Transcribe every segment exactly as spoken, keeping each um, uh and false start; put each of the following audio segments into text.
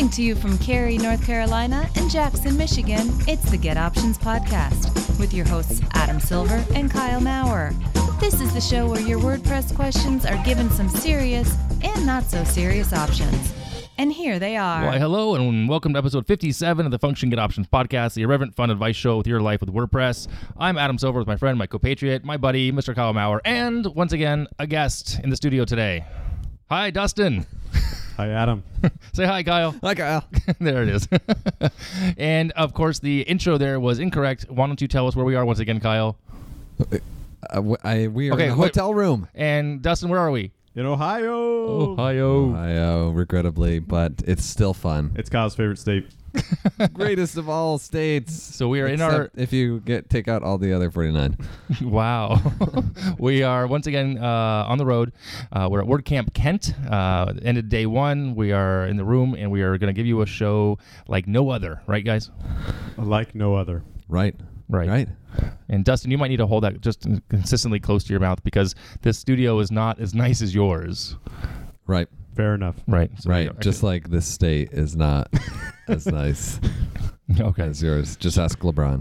Coming to you from Cary, North Carolina and Jackson, Michigan, it's the Get Options Podcast with your hosts Adam Silver and Kyle Maurer. This is the show where your WordPress questions are given some serious and not so serious options. And here they are. Why, hello, and welcome to episode fifty-seven of the Function Get Options Podcast, the irreverent fun advice show with your life with WordPress. I'm Adam Silver with my friend, my compatriot, my buddy, Mister Kyle Maurer, and once again, a guest in the studio today. Hi, Dustin. Hi, Adam. Say hi, Kyle. Hi, Kyle. There it is. And, of course, the intro there was incorrect. Why don't you tell us where we are once again, Kyle? Uh, I, we are Okay, in a wait. hotel room. And, Dustin, where are we? In Ohio. Ohio. Ohio, regrettably, but it's still fun. It's Kyle's favorite state. Greatest of all states. So we are in our... Except if you get take out all the other forty-nine. Wow. We are once again uh, on the road. Uh, we're at WordCamp Kent. Uh, end of day one. We are in the room, and we are going to give you a show like no other. Right, guys? Like no other. Right. Right. Right. And Dustin, you might need to hold that just consistently close to your mouth because this studio is not as nice as yours. Right. Fair enough. Right. So Right. you- Just like this state is not as nice Okay. as yours. Just ask LeBron.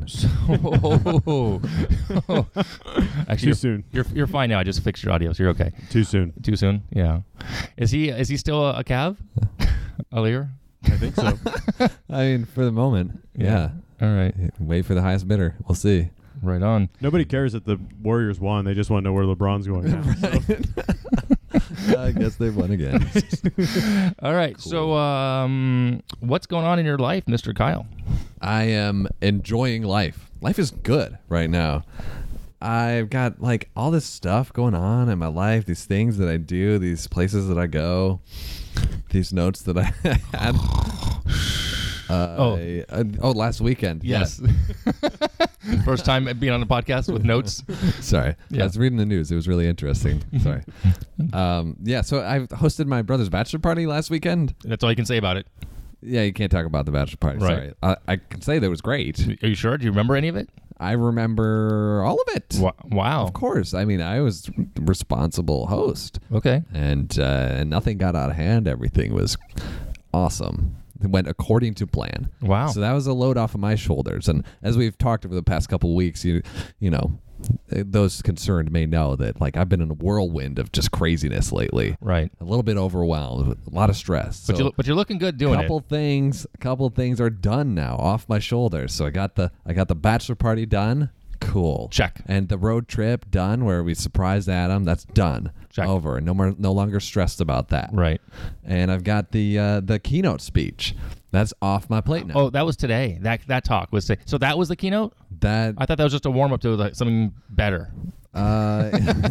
Oh. Actually, Too you're, soon. You're you're fine now. I just fixed your audio, so you're okay. Too soon. Too soon? Yeah. Is he is he still a, a Cav? A Lear? I think so. I mean, for the moment, yeah. All right. Wait for the highest bidder. We'll see. Right on. Nobody cares that the Warriors won. They just want to know where LeBron's going now. I guess they won again. All right. So, um, what's going on in your life, Mister Kyle? I am enjoying life. Life is good right now. I've got like all this stuff going on in my life, these things that I do, these places that I go, these notes that I had. Uh, Oh. I- uh, oh, last weekend. Yes. First time being on a podcast with notes. Sorry. Yeah. I was reading the news. It was really interesting. Sorry. um, yeah, so I hosted my brother's bachelor party last weekend. That's all you can say about it. Yeah, you can't talk about the bachelor party. Right. Sorry. I, I can say that it was great. Are you sure? Do you remember any of it? I remember all of it. Wa- Wow. Of course. I mean, I was the responsible host. Okay. And uh, nothing got out of hand. Everything was awesome. It went according to plan. Wow. So that was a load off of my shoulders. And as we've talked over the past couple of weeks, you you know, those concerned may know that like I've been in a whirlwind of just craziness lately. Right. A little bit overwhelmed, with a lot of stress. But So you but you're looking good doing a couple it. things, a couple things are done now, off my shoulders. So I got the I got the bachelor party done. Cool. Check. And the road trip done where we surprised Adam. That's done. Check. Over. No more. No longer stressed about that. Right. And I've got the uh, the keynote speech. That's off my plate now. Oh, that was today. That that talk was today. So that was the keynote? That. I thought that was just a warm up to like something better. Uh,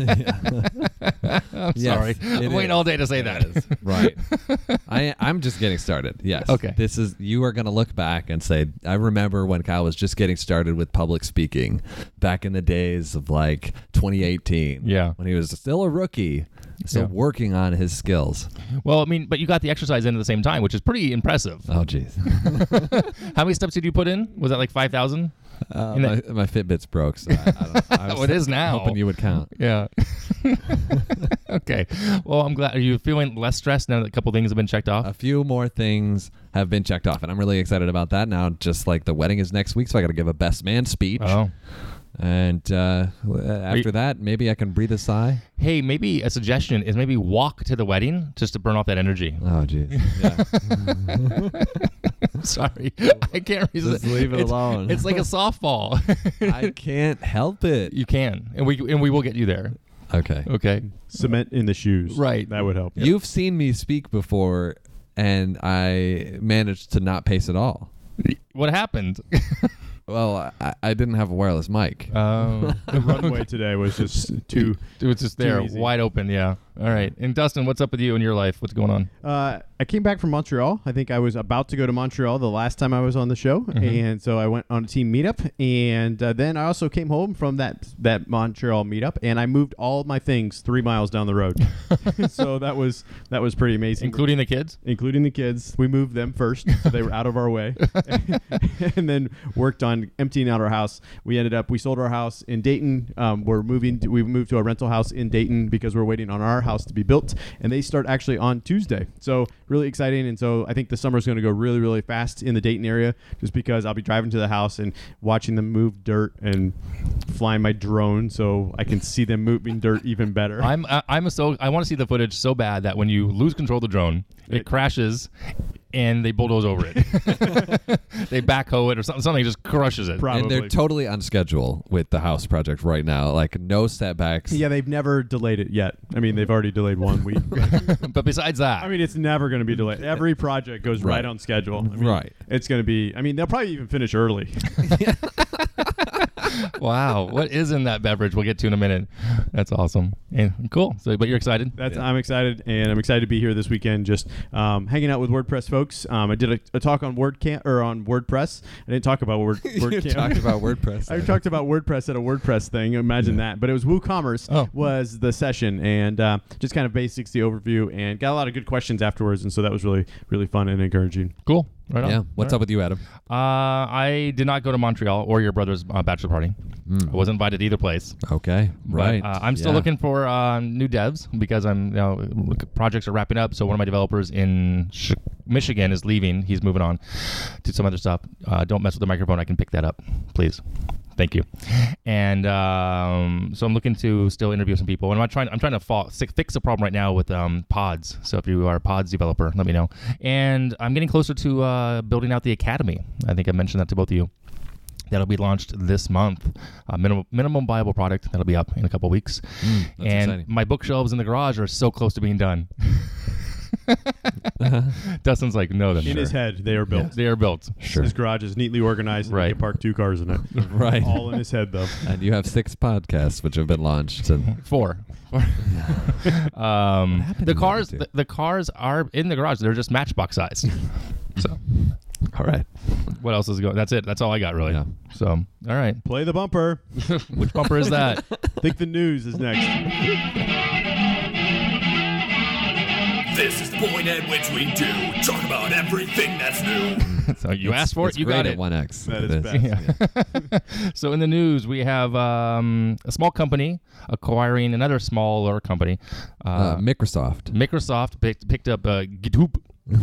I'm Yes, sorry. it I'm waiting is. all day to say that. It is. Right. I I'm just getting started. Yes. Okay. This is you are going to look back and say, I remember when Kyle was just getting started with public speaking back in the days of like twenty eighteen. Yeah. When he was still a rookie, still Yeah. working on his skills. Well, I mean, but you got the exercise in at the same time, which is pretty impressive. Oh, jeez. How many steps did you put in? Was that like five thousand? Uh, In my, my Fitbit's broke, so I, I, don't, I was Oh, it is now. hoping you would count. Yeah. Okay. Well, I'm glad. Are you feeling less stressed now that a couple things have been checked off? A few more things have been checked off, and I'm really excited about that now. Just like the wedding is next week, so I got to give a best man speech. Oh. And uh, after you- that, maybe I can breathe a sigh. Hey, maybe a suggestion is maybe walk to the wedding just to burn off that energy. Oh, jeez. Yeah. Sorry. I can't resist. Just leave it It's- alone. It's like a softball. I can't help it. You can, and we and we will get you there. Okay. Okay. Cement in the shoes. Right. That would help. You've seen me speak before, and I managed to not pace at all. What happened? Well, I, I didn't have a wireless mic. Um, The runway today was just too. it was just there, easy. wide open. Yeah. All right. And Dustin, what's up with you in your life? What's going on? Uh, I came back from Montreal. I think I was about to go to Montreal the last time I was on the show, Mhm. and so I went on a team meetup, and uh, then I also came home from that that Montreal meetup, and I moved all my things three miles down the road. So that was that was pretty amazing, Including the kids? including the kids. We moved them first, so they were out of our way, and then worked on emptying out our house. We ended up we sold our house in Dayton. Um, we're moving. To, we moved to a rental house in Dayton because we're waiting on our house to be built, and they start actually on Tuesday. So really exciting. And so I think the summer is going to go really, really fast in the Dayton area, just because I'll be driving to the house and watching them move dirt and flying my drone so I can see them moving dirt even better. I'm I- I'm so I want to see the footage so bad that when you lose control of the drone, it, it crashes, and they bulldoze over it. They backhoe it or something. Something just crushes it. Probably. And they're totally on schedule with the house project right now. Like no setbacks. Yeah, they've never delayed it yet. I mean, they've already delayed one week. But besides that, I mean, it's never going to be delayed. Every project goes right, Right. on schedule. I mean, Right. It's going to be, I mean, they'll probably even finish early. wow, what is in that beverage? We'll get to in a minute. That's awesome. And cool. So, but you're excited? That's Yeah. I'm excited, and I'm excited to be here this weekend, just um, hanging out with WordPress folks. Um, I did a, a talk on WordCamp or on WordPress. I didn't talk about Word, You WordCamp. talked about WordPress. I talked about WordPress at a WordPress thing. Imagine that. But it was WooCommerce Oh. was the session, and uh, just kind of basics, the overview, and got a lot of good questions afterwards. And so that was really, really fun and encouraging. Cool. Right on. Yeah. What's All up with you, Adam? right. Uh, I did not go to Montreal or your brother's uh, bachelor party. Mm. I wasn't invited to either place. Okay. But, Right. uh, I'm still Yeah. looking for uh, new devs because I'm, you know, projects are wrapping up. So one of my developers in Ch- Michigan is leaving. He's moving on to some other stuff. Uh, don't mess with the microphone. I can pick that up, please. Thank you. And um, so I'm looking to still interview some people. And I'm trying. I'm trying to fall, fix a problem right now with um, pods. So if you are a pods developer, let me know. And I'm getting closer to uh, building out the academy. I think I mentioned that to both of you. That'll be launched this month. Uh, minimum minimum viable product. That'll be up in a couple weeks. Mm, that's and exciting. my bookshelves in the garage are so close to being done. Dustin's like, no, then In his head, they are built. they are built. Sure. His garage is neatly organized, and Right. he can park two cars in it. Right. All in his head, though. And you have six podcasts which have been launched. And Four. um, happened the to the cars, other two? the, the cars are in the garage. They're just Matchbox sized. So, all right. what else is going? That's it. That's all I got really. Yeah. So, all right. Play the bumper. Which bumper is that? Think the news is next. This is the point at which we do talk about everything that's new. So you It's- asked for it's it. You great got at it. one X. That It is best. Yeah. So in the news, we have um, a small company acquiring another smaller company. Uh, Uh, Microsoft. Microsoft picked, picked up uh, GitHub.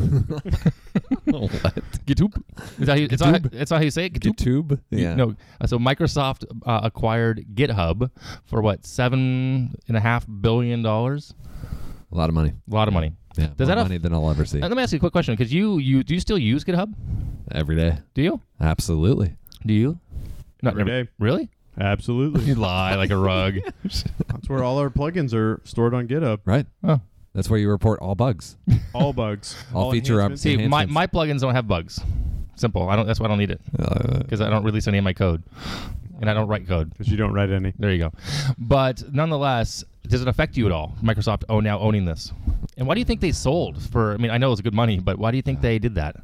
What? GitHub. Is that how you, it's, not, it's not how you say it? GitHub. YouTube? Yeah. No. uh, So Microsoft uh, acquired GitHub for what, seven and a half billion dollars? A lot of money. A lot of money. Yeah. Does more that have- money than I'll ever see. Uh, let me ask you a quick question, because you you do you still use GitHub? Every day. Do you? Absolutely. Do you? Not Every really. day. Really? Absolutely. You lie like a rug. That's where all our plugins are stored on GitHub. Right? Oh. That's where you report all bugs. All bugs. All feature up- enhancements. See, my, Enhancements. my plugins don't have bugs. Simple. I don't. That's why I don't need it, Uh, because I don't release any of my code, and I don't write code. Because you don't write any. There you go. But nonetheless, does it affect you at all? Microsoft oh now owning this, and why do you think they sold for? I mean, I know it's good money, but why do you think they did that?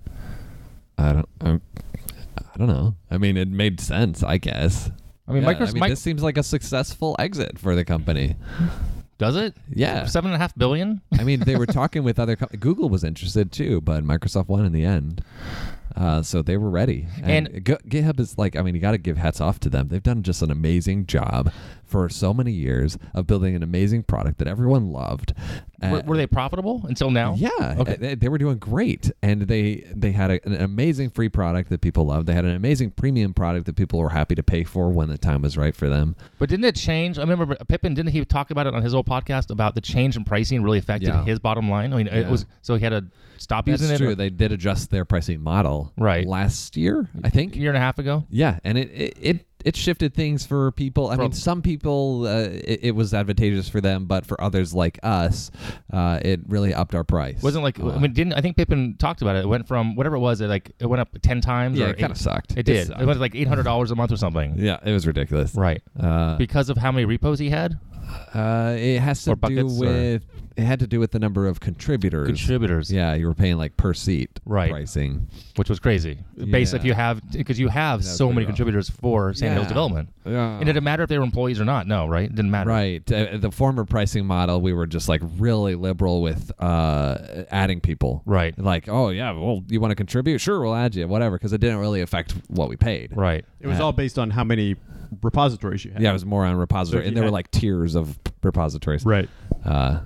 I don't. I'm, I don't know. I mean, it made sense, I guess. I mean, Yeah, Microsoft I mean, this seems like a successful exit for the company. does it? Yeah. Seven and a half billion. I mean, they were talking with other companies. Google was interested too, but Microsoft won in the end. Uh, so they were ready. And, And- G- GitHub is like, I mean, you got to give hats off to them. They've done just an amazing job for so many years of building an amazing product that everyone loved. Were, Uh, were they profitable until now? Yeah, Okay. uh, they, they were doing great, and they they had a, an amazing free product that people loved. They had an amazing premium product that people were happy to pay for when the time was right for them. But didn't it change? I remember Pippin, didn't he talk about it on his old podcast about the change in pricing really affected Yeah. his bottom line? I mean, it Yeah. was so he had to stop That's using it. true. a They did adjust their pricing model Right. last year, I think. year and a half ago. Yeah, and it it, it, it shifted things for people. I For- mean, some people uh, it, it was advantageous for them, but for others like us, uh, it really upped our price. Wasn't like Uh, I mean, didn't I think Pippin talked about it? It went from whatever it was. It like it went up ten times. yeah, or it kind eight- of sucked. It did. It, sucked. went like eight hundred dollars a month or something. Yeah, it was ridiculous. Right. Uh, Because of how many repos he had. uh, it has to Or do buckets, or- with it had to do with the number of contributors. Contributors. Yeah, you were paying like per seat Right. pricing. Which was crazy. Based if Yeah. you have because you have That was so pretty many rough. contributors for Sand Hills Yeah. development. Yeah. And it didn't matter if they were employees or not. No, right? It didn't matter. Right. Uh, the former pricing model, we were just like really liberal with uh, adding people. Right. Like, oh, yeah, well, you want to contribute? Sure, we'll add you, whatever, because it didn't really affect what we paid. Right. It was Uh, all based on how many repositories you had. Yeah, it was more on repository. So if and you there were had- like tiers of repositories. Right. Uh,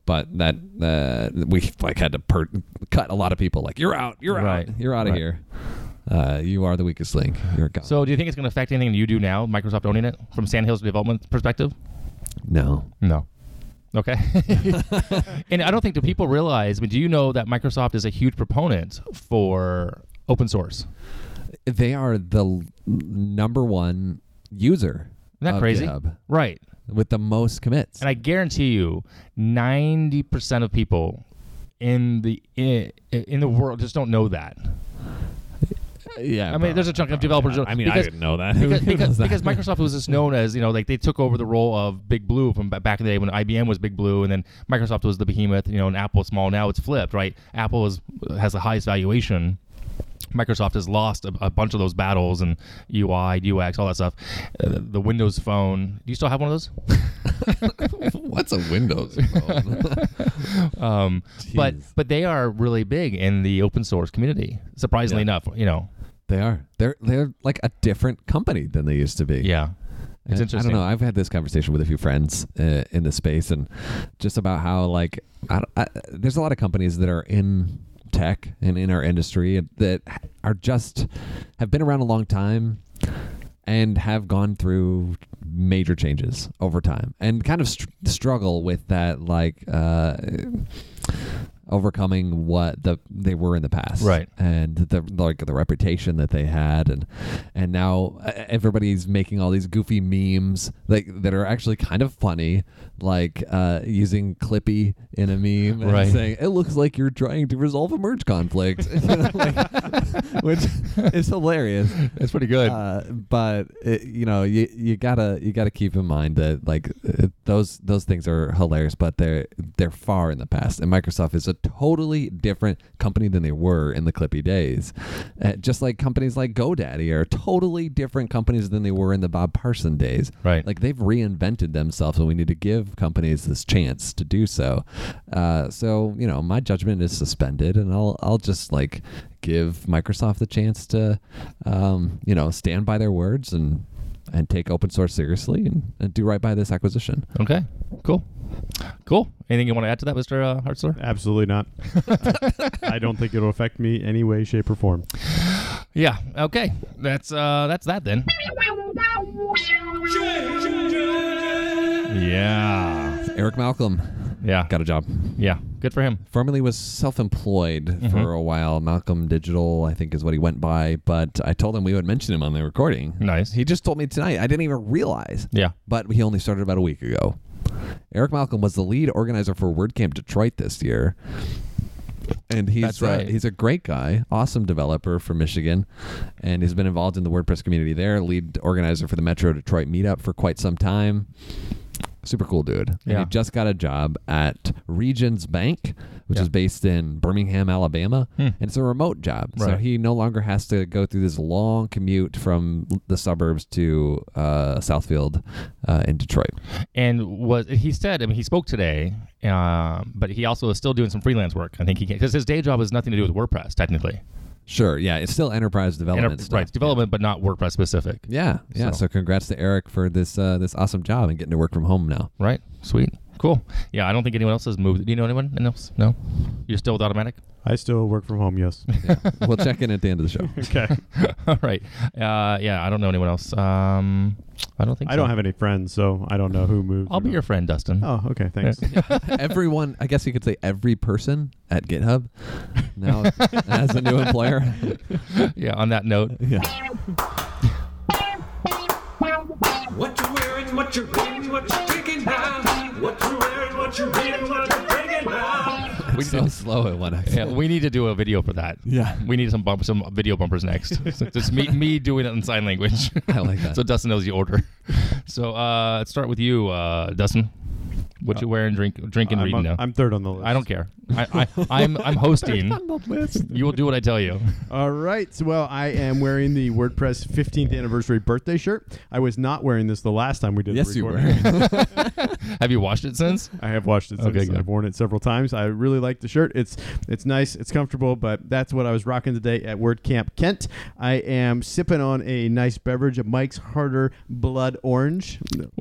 but that uh, we like had to per- cut a lot of people. Like, you're out, you're Right. out, you're out of Right. here. Uh, you are the weakest link. You're gone. So do you think it's going to affect anything you do now, Microsoft owning it, from Sandhill's development perspective? no. No. Okay. And I don't think that people realize, I mean, do you know that Microsoft is a huge proponent for open source? They are the l- number one user. Isn't that of crazy? GitHub Right. with the most commits. And I guarantee you, ninety percent of people in the in, in the world just don't know that. yeah, I mean, there's a chunk of developers. I mean, because, I didn't know that. because, Who because, knows that? because Microsoft was just known as, you know, like they took over the role of Big Blue from ba- back in the day when I B M was Big Blue, and then Microsoft was the behemoth, you know, and Apple was small. Now it's flipped, right? Apple is, has the highest valuation. Microsoft has lost a, a bunch of those battles and U I, U X, all that stuff. Uh, the Windows Phone. Do you still have one of those? What's a Windows phone? um, but Jeez. but they are really big in the open source community. Surprisingly Yeah. enough, you know. They are. They're they're like a different company than they used to be. Yeah, it's And interesting. I don't know. I've had this conversation with a few friends uh, in the space, and just about how like I, don't- I, there's a lot of companies that are in tech and in our industry that are just have been around a long time and have gone through major changes over time and kind of str- struggle with that, like uh, overcoming what the they were in the past, Right. And the like the reputation that they had, and and now uh, everybody's making all these goofy memes like that are actually kind of funny, like uh, using Clippy in a meme and Right. saying it looks like you're trying to resolve a merge conflict, like, which is hilarious. It's pretty good. Uh, but it, you know, you you gotta you gotta keep in mind that like uh, those those things are hilarious, but they're they're far in the past, and Microsoft is a totally different company than they were in the Clippy days. Uh, just like companies like GoDaddy are totally different companies than they were in the Bob Parson days. Right. Like they've reinvented themselves, and we need to give companies this chance to do so. Uh, so you know, my judgment is suspended, and I'll I'll just like give Microsoft the chance to, um, you know, stand by their words and and take open source seriously and, and do right by this acquisition. Okay, cool. Cool. Anything you want to add to that, Mister Uh, Hartzler? Absolutely not. I don't think it'll affect me any way, shape, or form. Yeah. Okay. That's uh, that's that then. Yeah. Eric Malcolm Yeah. got a job. Yeah. Good for him. Formerly was self-employed Mhm. for a while. Malcolm Digital, I think, is what he went by. But I told him we would mention him on the recording. Nice. He just told me tonight. I didn't even realize. Yeah. But he only started about a week ago. Eric Malcolm was the lead organizer for WordCamp Detroit this year. And he's That's right. uh, he's a great guy, awesome developer from Michigan, and he's been involved in the WordPress community there, lead organizer for the Metro Detroit meetup for quite some time. Super cool dude. And Yeah. he just got a job at Regions Bank, which Yeah. is based in Birmingham, Alabama, Hmm. and it's a remote job. So Right. he no longer has to go through this long commute from the suburbs to uh, Southfield uh, in Detroit. And was he said? I mean, he spoke today, um, but he also is still doing some freelance work. I think he because his day job has nothing to do with WordPress technically. Sure, yeah, it's still enterprise development Enter- stuff. right, it's development, but not WordPress specific. Yeah, yeah. So- So. congrats to Eric for this uh, this awesome job and getting to work from home now. Right. Sweet. Cool. Yeah, I don't think anyone else has moved. Do you know anyone else? No. You're still with Automatic? I still work from home, yes. Yeah. We'll check in at the end of the show. Okay. All right. Uh, yeah, I don't know anyone else. Um, I don't think. I so. don't have any friends, so I don't know who moved. I'll or be not. your friend, Dustin. Oh, okay. Thanks. Everyone, I guess you could say every person at GitHub now has a new employer. Yeah. On that note. Yeah. What you wearing, what you're reading, what you're drinking now. What you wearing, what you're reading, what you're drinking now. We're so slow at one X. Yeah, we need to do a video for that. Yeah. We need some bump, some video bumpers next. So just me, me doing it in sign language. I like that. So Dustin knows the order. So uh, let's start with you, uh, Dustin. What you wearing, drink, drink, and I'm, reading on- now? I'm third on the list. I don't care. I, I, I'm I'm hosting. You will do what I tell you. All right. So, well, I am wearing the WordPress fifteenth anniversary birthday shirt. I was not wearing this the last time we did Yes, the you recording. were. Have you washed it since? I have washed it since. Okay, good. I've worn it several times. I really like the shirt. It's it's nice. It's comfortable, but that's what I was rocking today at WordCamp Kent. I am sipping on a nice beverage of Mike's Harder Blood Orange. What?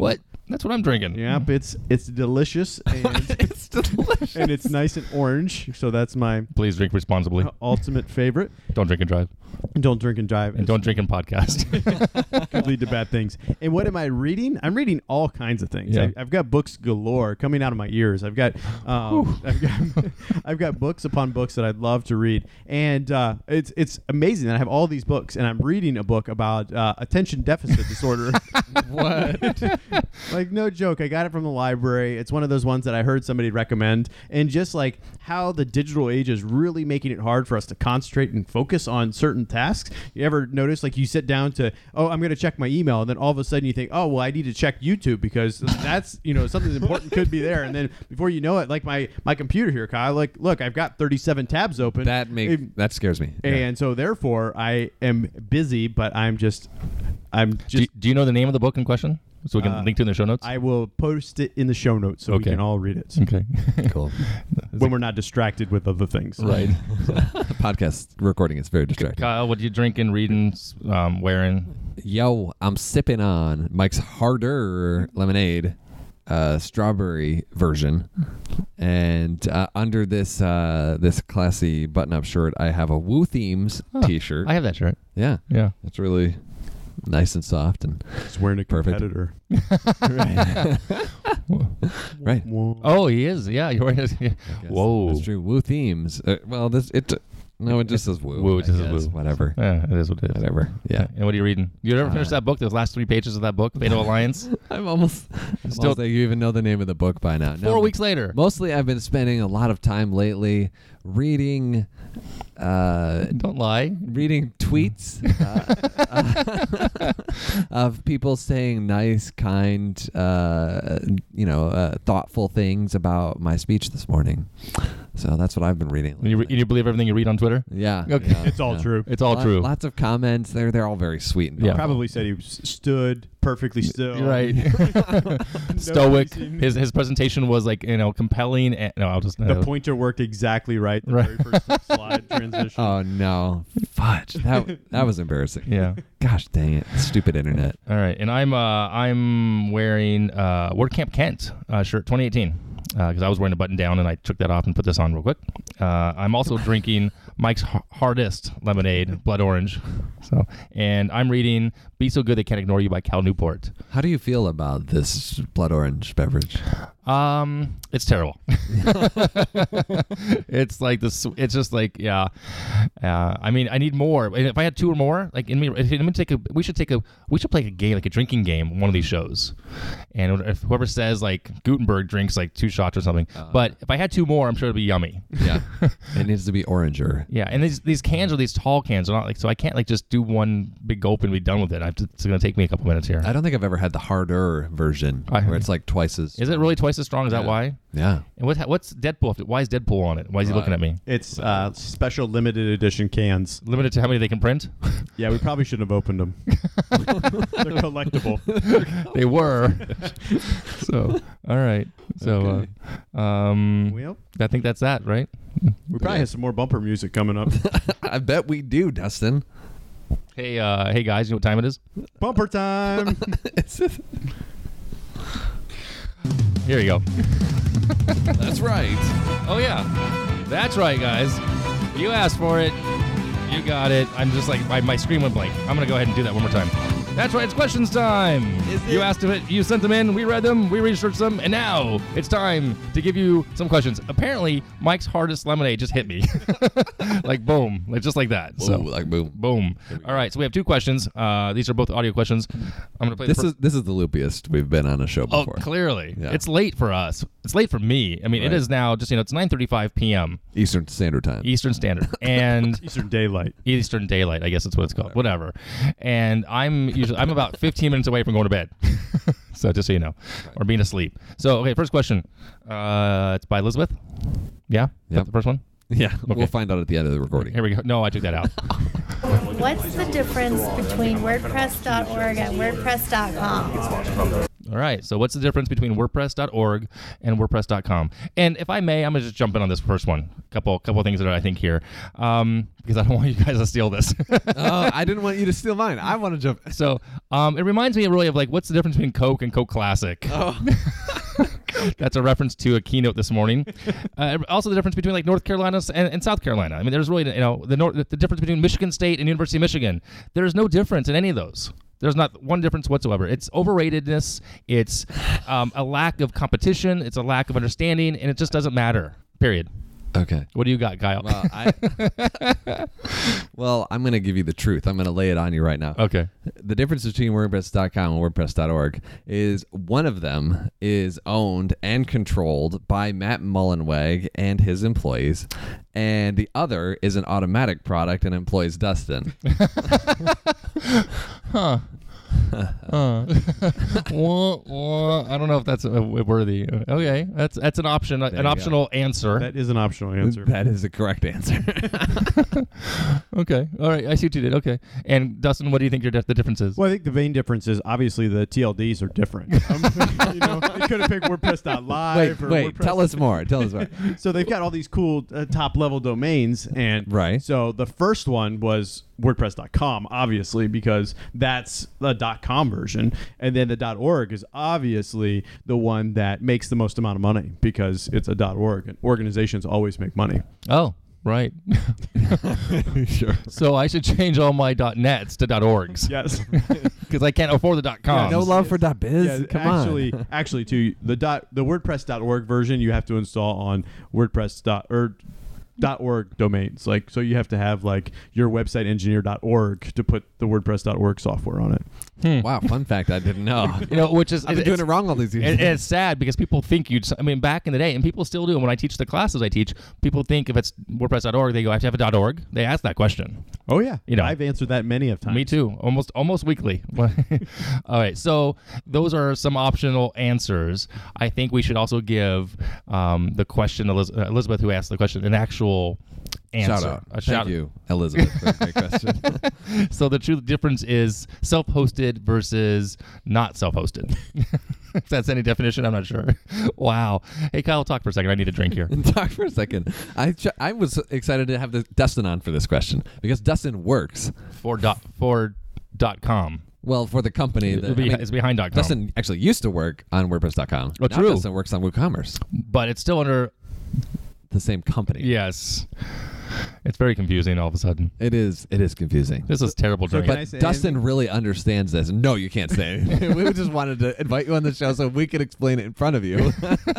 That's what I'm drinking. Yep, it's it's delicious and It's delicious. and it's nice and orange. So that's my Please drink responsibly. ultimate favorite. Don't drink and drive. Don't drink and drive. And don't drink and podcast. Could lead to bad things. And what am I reading? I'm reading all kinds of things. Yeah. I, I've got books galore coming out of my ears. I've got, um, I've got, I've got books upon books that I'd love to read, and uh, it's it's amazing that I have all these books, and I'm reading a book about uh, attention deficit disorder. What? Like, no joke. I got it from the library. It's one of those ones that I heard somebody recommend, and just like how the digital age is really making it hard for us to concentrate and focus on certain tasks. You ever notice, like, you sit down to, oh, I'm going to check my email, and then all of a sudden you think, oh, well, I need to check YouTube because that's, you know, something important could be there. And then before you know it, like my, my computer here, Kyle, like, look, I've got thirty-seven tabs open. That make It- that scares me. Yeah. and so therefore I am busy, but I'm just, I'm just, do, you, do you know the name of the book in question? So we can Uh, link to it in the show notes? I will post it in the show notes so Okay. we can all read it okay. Cool. when we're not distracted with other things. Right. Podcast recording is very distracting. Kyle, what you drinking, reading, um, wearing? Yo, I'm sipping on Mike's Harder lemonade, uh, strawberry version, and uh, under this uh, this classy button-up shirt, I have a Woo Themes Oh, T-shirt. I have that shirt. Yeah, Yeah. it's really nice and soft and Just wearing a Perfect. competitor. right. right. Oh, he is. Yeah. You're right. Yes, Whoa. that's true. Woo Themes. Uh, well, this it. No, it just says Woo. Woo, it I just says guess. Woo. Whatever. Yeah, it is what it is. Whatever. Yeah. And what are you reading? You ever finish Uh, that book? Those last three pages of that book, Fatal Alliance? I'm almost. I'm Still- still. You even know the name of the book by now. Four No, weeks later. Mostly, I've been spending a lot of time lately reading, uh, Don't lie. reading tweets uh, of people saying nice, kind, uh, you know, uh, thoughtful things about my speech this morning. So that's what I've been reading. And you, re- and you believe everything you read on Twitter? Yeah, Okay. yeah, It's all yeah. true. It's all Lot- true. Lots of comments. They're they're all very sweet. And Yeah. thoughtful. Probably said he s- stood perfectly still. You're right. No Stoic. reason. His his presentation was like, you know, compelling. And, no, I'll just. The uh, pointer worked exactly right. The Right. very first slide transition. Oh no, fudge! That that was embarrassing. Yeah. Gosh dang it! Stupid internet. All right. And I'm uh I'm wearing uh WordCamp Kent uh, shirt twenty eighteen. Because I was wearing a button down and I took that off and put this on real quick. Uh, I'm also drinking Mike's H- Hardest lemonade, blood orange. So, and I'm reading "Be So Good They Can't Ignore You" by Cal Newport. How do you feel about this blood orange beverage? Um, it's terrible. It's like this. It's just like yeah. Uh, I mean, I need more. And if I had two or more, like, in me, if, let me take a. We should take a. We should play a game, like a drinking game, on one of these shows. And if whoever says like Gutenberg drinks like two shots or something, Uh. but if I had two more, I'm sure it'd be yummy. Yeah, it needs to be oranger. Yeah, and these these cans are these tall cans. They're not like so. I can't like just do one big gulp and be done with it. I have to, it's gonna take me a couple minutes here. I don't think I've ever had the harder version I- where it's like twice as. Is it really twice as strong? Is that Yeah. why? Yeah. And what what's Deadpool? Why is Deadpool on it? Why is he Right. looking at me? It's uh, special limited edition cans. Limited to how many they can print? Yeah, we probably shouldn't have opened them. They're collectible. They were. So, all right. So, Okay. uh, um, Well, I think that's that, right? we probably have some more bumper music coming up. I bet we do, Dustin. Hey, uh, hey guys, you know what time it is? Bumper time. Here you go. That's right. Oh yeah, that's right, guys. You asked for it. You got it. I'm just like my, my screen went blank. I'm gonna go ahead and do that one more time. That's right. It's questions time. Is You it? asked it. You sent them in. We read them. We researched them, and now it's time to give you some questions. Apparently, Mike's Hardest lemonade just hit me, like boom, like just like that. Whoa, So like boom. boom. All right. So we have two questions. Uh, these are both audio questions. I'm gonna play. This the is this is the loopiest we've been on a show Oh, before. clearly. Yeah. It's late for us. It's late for me. I mean, it Right. is now just, you know, it's nine thirty-five p.m. Eastern Standard Time. Eastern Standard. And Eastern Daylight. Eastern Daylight, I guess that's what it's called. Whatever. And I'm usually, I'm about fifteen minutes away from going to bed. So just so you know. Or being asleep. So, okay, first question. Uh, it's by Elizabeth. Yeah? Is that Yep. the first one? Yeah, Okay. we'll find out at the end of the recording. Here we go. No, I took that out. What's the difference between WordPress dot org and WordPress dot com? All right. So what's the difference between WordPress dot org and WordPress dot com? And if I may, I'm gonna just jump in on this first one. Couple, couple of things that I think here, um, because I don't want you guys to steal this. Oh, I didn't want you to steal mine. I want to jump. So um, it reminds me really of like, what's the difference between Coke and Coke Classic? Oh. That's a reference to a keynote this morning. Uh, also, the difference between like North Carolina and, and South Carolina. I mean, there's really, you know, the nor- the difference between Michigan State and University of Michigan. There's no difference in any of those. There's not one difference whatsoever. It's overratedness. It's um, a lack of competition. It's a lack of understanding, and it just doesn't matter. Period. Okay. What do you got, Kyle? Well, I, well, I'm going to give you the truth. I'm going to lay it on you right now. Okay. The difference between WordPress dot com and WordPress dot org is one of them is owned and controlled by Matt Mullenweg and his employees, and the other is an automatic product and employs Dustin. Huh. uh. wah, wah. I don't know if that's uh, worthy. Okay, that's that's an option, There an you optional answer. That is an optional answer. That is the correct answer. Okay, all right, I see what you did. Okay, and Dustin, what do you think your dif- the difference is? Well, I think the main difference is obviously the T L Ds are different. Um, you know, they could have picked WordPress dot live. wait, or wait. WordPress. Tell us more. Tell us more. So they've got all these cool uh, top level domains, and Right. So the first one was WordPress dot com, obviously, because that's the .com version, and then the .org is obviously the one that makes the most amount of money because it's a .org, and organizations always make money. Oh, right. Sure. So I should change all my .nets to .orgs Yes. because I can't afford the .coms. No love for .biz. Yeah, Come actually, on. actually, too, the dot the WordPress dot org version you have to install on WordPress dot or .org domains. Like, so you have to have like your website engineer dot org to put the WordPress dot org software on it. Hmm. Wow, fun fact I didn't know. You know, which is I've been it's- doing it wrong all these years. And, and it's sad because people think you. I mean, back in the day, and people still do. When I teach the classes I teach, people think if it's WordPress dot org, they go, "I have to have a .org." They ask that question. Oh yeah, You know. I've answered that many of times. Me too, almost almost weekly. All right, so those are some optional answers. I think we should also give um, the question Eliz- uh, Elizabeth, who asked the question, an actual answer. Shout out. A Thank shout you, Elizabeth, for a great question. So the true difference is self-hosted versus not self-hosted. If that's any definition, I'm not sure. Wow. Hey, Kyle, talk for a second. I need a drink here. Talk for a second. I ch- I was excited to have the Dustin on for this question because Dustin works For dot for dot com. well for the company. That, It'll be- I mean, it's behind dot com. Dustin actually used to work on WordPress dot com. Oh, now true. Dustin works on WooCommerce, But it's still under. the same company. Yes. It's very confusing all of a sudden. It is. It is confusing. This is terrible So drinking. can I say Dustin anything? really understands this. No, you can't say it. We just wanted to invite you on the show so we could explain it in front of you.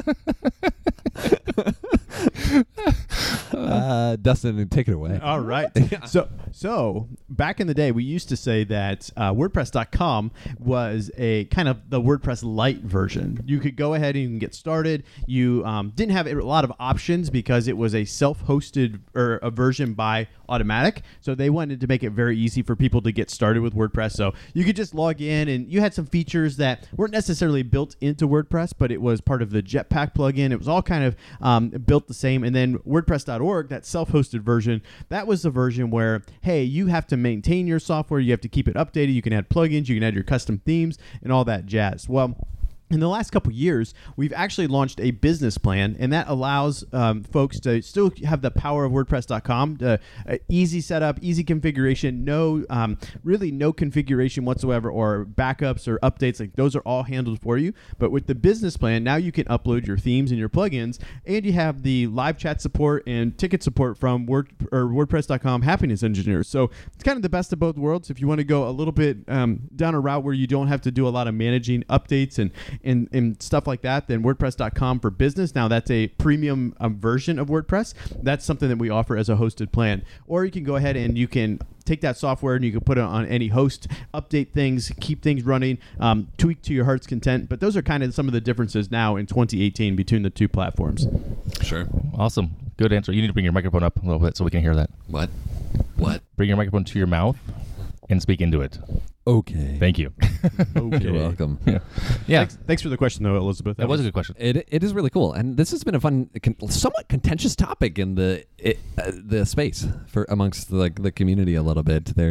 uh, Dustin, take it away. All right. So, so back in the day, we used to say that uh, WordPress dot com was a kind of the WordPress Lite version. You could go ahead and you can get started. You um, didn't have a lot of options because it was a self-hosted or a version by Automatic. So they wanted to make it very easy for people to get started with WordPress. So you could just log in, and you had some features that weren't necessarily built into WordPress, but it was part of the Jetpack plugin. It was all kind of um, built the same. And then WordPress dot org, that self-hosted version, that was the version where, hey, you have to maintain your software. You have to keep it updated. You can add plugins. You can add your custom themes and all that jazz. Well, in the last couple of years, we've actually launched a business plan, and that allows um, folks to still have the power of WordPress dot com, to, uh, easy setup, easy configuration, no, um, really no configuration whatsoever, or backups or updates. Like, those are all handled for you. But with the business plan, now you can upload your themes and your plugins, and you have the live chat support and ticket support from Word or WordPress dot com happiness engineers. So it's kind of the best of both worlds. If you want to go a little bit um, down a route where you don't have to do a lot of managing updates and And, and stuff like that, then WordPress dot com for business. Now that's a premium um, version of WordPress. That's something that we offer as a hosted plan. Or you can go ahead and you can take that software and you can put it on any host, update things, keep things running, um, tweak to your heart's content. But those are kind of some of the differences now in twenty eighteen between the two platforms. Sure. Awesome. Good answer. You need to bring your microphone up a little bit so we can hear that. What? What? Bring your microphone to your mouth and speak into it. Okay. Thank you. Okay. You're welcome. Yeah. Yeah. Thanks, thanks for the question, though, Elizabeth. That was a good question. It it is really cool, and this has been a fun, con- somewhat contentious topic in the it, uh, the space for amongst the, like the community a little bit. There,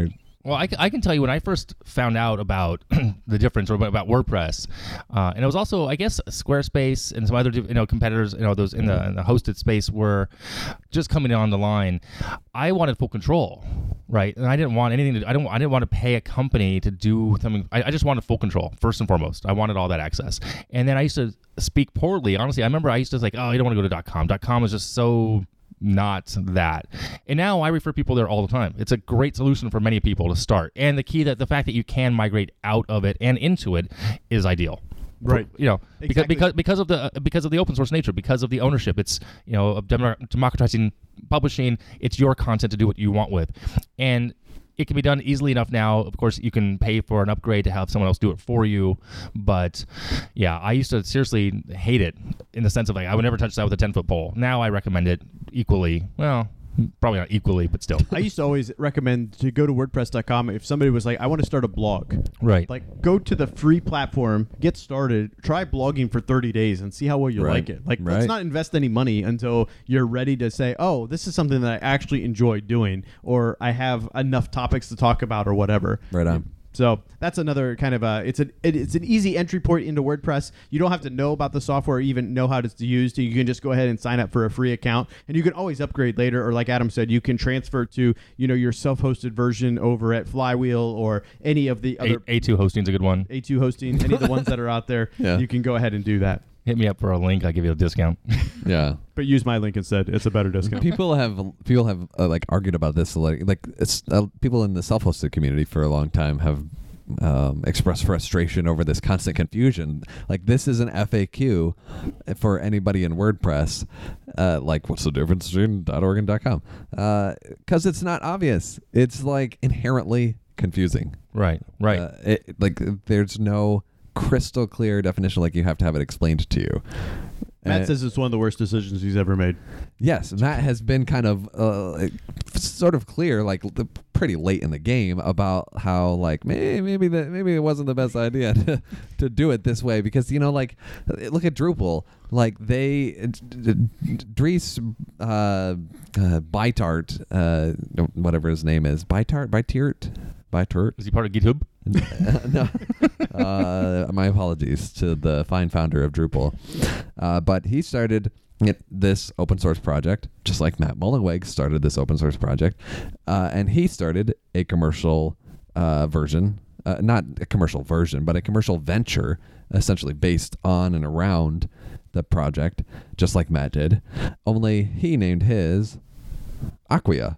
Well, I, c- I can tell you when I first found out about the difference or about WordPress, uh, and it was also, I guess, Squarespace and some other you know competitors, you know, those in the, in the hosted space were just coming on the line. I wanted full control, right? And I didn't want anything to. I don't. I didn't want to pay a company to do something. I, I just wanted full control first and foremost. I wanted all that access. And then I used to speak poorly. Honestly, I remember I used to like, oh, I don't want to go to .com. .com is just so not that. And now I refer people there all the time. It's a great solution for many people to start. And the key that the fact that you can migrate out of it and into it is ideal. Right. For, you know, because Exactly. because because of the because of the open source nature, because of the ownership, it's you know of demo- democratizing publishing. It's your content to do what you want with, and it can be done easily enough now. Of course, you can pay for an upgrade to have someone else do it for you. But yeah, I used to seriously hate it in the sense of like I would never touch that with a ten foot pole. Now I recommend it equally. Well, probably not equally, but still. I used to always recommend to go to WordPress dot com if somebody was like, I want to start a blog. Right. Like, go to the free platform, get started, try blogging for thirty days and see how well you Right. like it. Like, Right. let's not invest any money until you're ready to say, oh, this is something that I actually enjoy doing, or I have enough topics to talk about, or whatever. Right on. So that's another kind of a it's an it, it's an easy entry point into WordPress. You don't have to know about the software or even know how it's used. You can just go ahead and sign up for a free account, and you can always upgrade later. Or like Adam said, you can transfer to you know your self-hosted version over at Flywheel or any of the other A two hosting's a good one. A two hosting, any of the ones that are out there. Yeah. You can go ahead and do that, Hit me up for a link. I'll give you a discount. Yeah. but use my link instead. It's a better discount. People have people have uh, like argued about this like like it's uh, people in the self-hosted community for a long time have um, expressed frustration over this constant confusion. Like, this is an F A Q for anybody in WordPress. Uh, like, what's the difference between .org and .com? Because uh, it's not obvious. It's like inherently confusing. Right. Right. Uh, it, like, there's no crystal clear definition. Like, you have to have it explained to you. Matt Uh, says it's one of the worst decisions he's ever made. Yes, Matt has been kind of uh, sort of clear, like the, pretty late in the game, about how like maybe maybe that maybe it wasn't the best idea to, to do it this way, because you know like look at Drupal, like they Dries uh, uh, Bytart, uh, whatever his name is, Bytart, Bytart, Bytart. Is he part of GitHub? no, uh, my apologies to the fine founder of Drupal, uh, but he started it, this open source project, just like Matt Mullenweg started this open source project, uh, and he started a commercial uh, version, uh, not a commercial version, but a commercial venture, essentially based on and around the project, just like Matt did. Only he named his Acquia,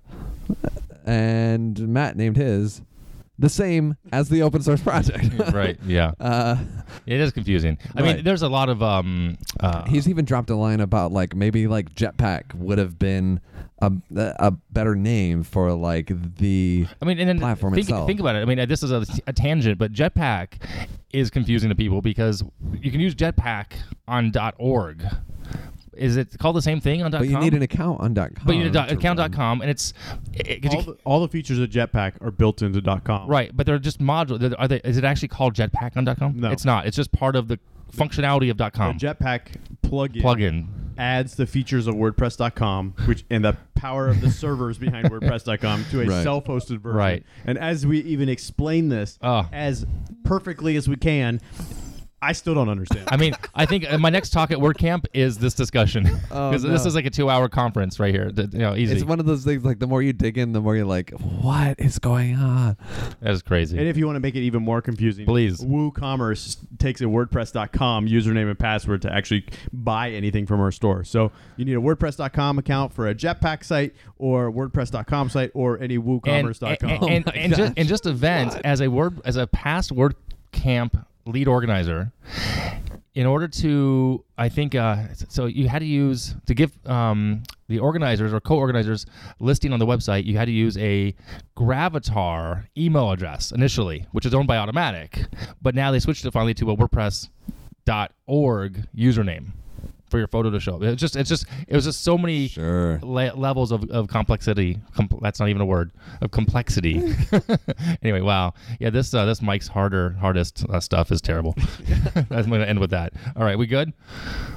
and Matt named his the same as the open source project. Right. Yeah. Uh, It is confusing. I Right. mean, there's a lot of um. Uh, he's even dropped a line about like maybe like Jetpack would have been a, a better name for like the I mean, and then platform think, itself. think about it. I mean, this is a, a tangent, but Jetpack is confusing to people because you can use Jetpack on .org. Is it called the same thing on .com? But you need an account on .com. But you need an to account run. dot .com, and it's it, 'cause All you- the, all the features of Jetpack are built into .com. right. But they're just modules. Are they? Is it actually called Jetpack on .com? No. It's not. It's just part of the functionality of The .com Jetpack plugin, plugin. adds the features of WordPress dot com, which and the power of the servers behind WordPress dot com to a Right. self-hosted version. Right. And as we even explain this Oh. as perfectly as we can, I still don't understand. I mean, I think uh, my next talk at WordCamp is this discussion Oh, because this no. is like a two-hour conference right here. Th- You know, easy. It's one of those things like the more you dig in, the more you're like, what is going on? That is crazy. And if you want to make it even more confusing, Please. WooCommerce takes a WordPress dot com username and password to actually buy anything from our store. So you need a WordPress dot com account for a Jetpack site or WordPress dot com site or any WooCommerce dot com. And, and, Oh my and, just, gosh. and just events as a word as a past WordCamp lead organizer. In order to, I think, uh, so you had to use to give um, the organizers or co-organizers listing on the website. You had to use a Gravatar email address initially, which is owned by Automatic, but now they switched it finally to a WordPress dot org username for your photo to show. It's just, it's just, it was just so many Sure. le- levels of, of complexity. Com- that's not even a word of complexity. Anyway, wow. Yeah, this uh, this Mike's harder hardest uh, stuff is terrible. I'm going to end with that. All right, we good?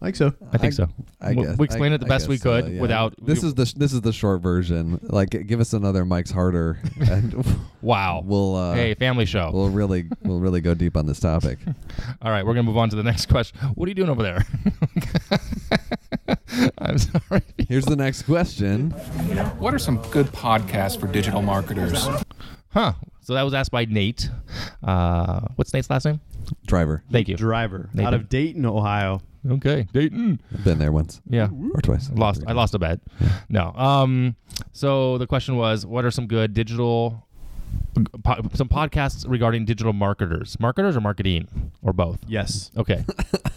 I think so. I think so. I We- guess, we explained I- it the I best we guess so, could yeah. without- This is the sh- this is the short version. Like, give us another Mike's Harder, and Wow. we'll uh, hey, family show. we'll really we'll really go deep on this topic. All right, we're gonna move on to the next question. What are you doing over there? I'm sorry. Here's the next question. What are some good podcasts for digital marketers? Huh. So that was asked by Nate. Uh, what's Nate's last name? Driver. Thank you. Driver Nathan. out of Dayton, Ohio. Okay, Dayton. I've been there once Yeah. or twice. Lost. I lost a bet. No. Um. So the question was, what are some good digital, po- some podcasts regarding digital marketers, marketers or marketing, or both? Yes. Okay.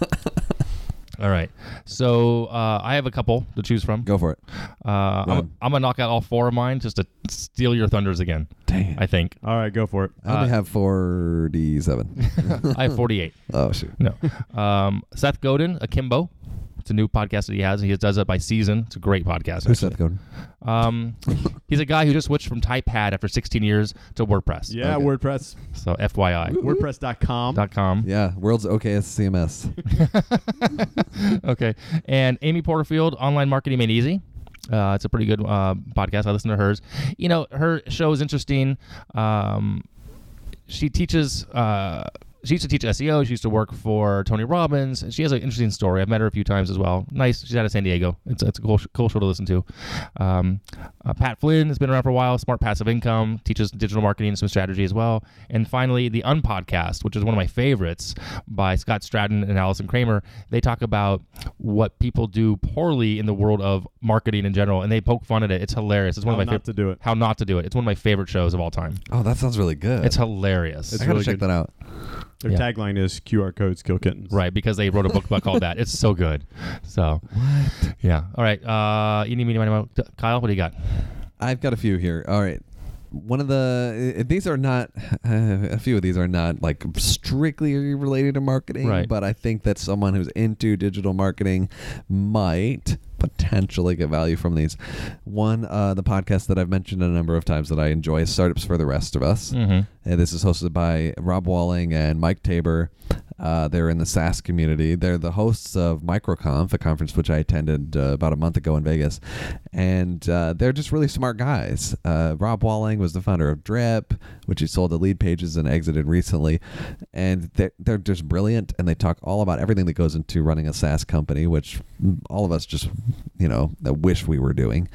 All right. So uh, I have a couple to choose from. Go for it. Uh, I'm, Run. I'm gonna knock out all four of mine just to steal your thunders again. Dang it. I think All right, go for it. I only uh, have forty-seven. I have forty-eight. Oh shoot. No. Um, Seth Godin, Akimbo. It's a new podcast that he has. He does it by season. It's a great podcast. Who's actually. Seth Godin? Um, he's a guy who just switched from TypePad after sixteen years to WordPress. Yeah, Okay. WordPress. So F Y I. WordPress dot com. Dot com. Yeah, world's okayest C M S. Okay. And Amy Porterfield, Online Marketing Made Easy. Uh, it's a pretty good uh, podcast. I listen to hers. You know, her show is interesting. Um, she teaches. Uh, she used to teach S E O. She used to work for Tony Robbins. She has an interesting story. I've met her a few times as well. Nice. She's out of San Diego. It's, it's a cool, cool show to listen to. Um, uh, Pat Flynn has been around for a while. Smart Passive Income, teaches digital marketing and some strategy as well. And finally, the Unpodcast, which is one of my favorites by Scott Stratton and Allison Kramer. They talk about what people do poorly in the world of marketing in general, and they poke fun at it. It's hilarious. It's one How of my not to do it. How not to do it. It's one of my favorite shows of all time. Oh, that sounds really good. It's hilarious. It's I gotta really check good. that out. Their Yeah. tagline is Q R codes kill kittens. Right, because they wrote a book about called that. It's so good. So, What? yeah. All right. Uh, you need me to Kyle, what do you got? I've got a few here. All right. One of the uh, these are not uh, a few of these are not like strictly related to marketing, Right. but I think that someone who's into digital marketing might potentially get value from these. One, uh, the podcast that I've mentioned a number of times that I enjoy is Startups for the Rest of Us. Mm-hmm. And this is hosted by Rob Walling and Mike Tabor. Uh, they're in the SaaS community. They're the hosts of MicroConf, a conference which I attended uh, about a month ago in Vegas. And uh, they're just really smart guys. Uh, Rob Walling was the founder of Drip, which he sold to Lead Pages and exited recently. And they're, they're just brilliant, and they talk all about everything that goes into running a SaaS company, which all of us just, you know, wish we were doing.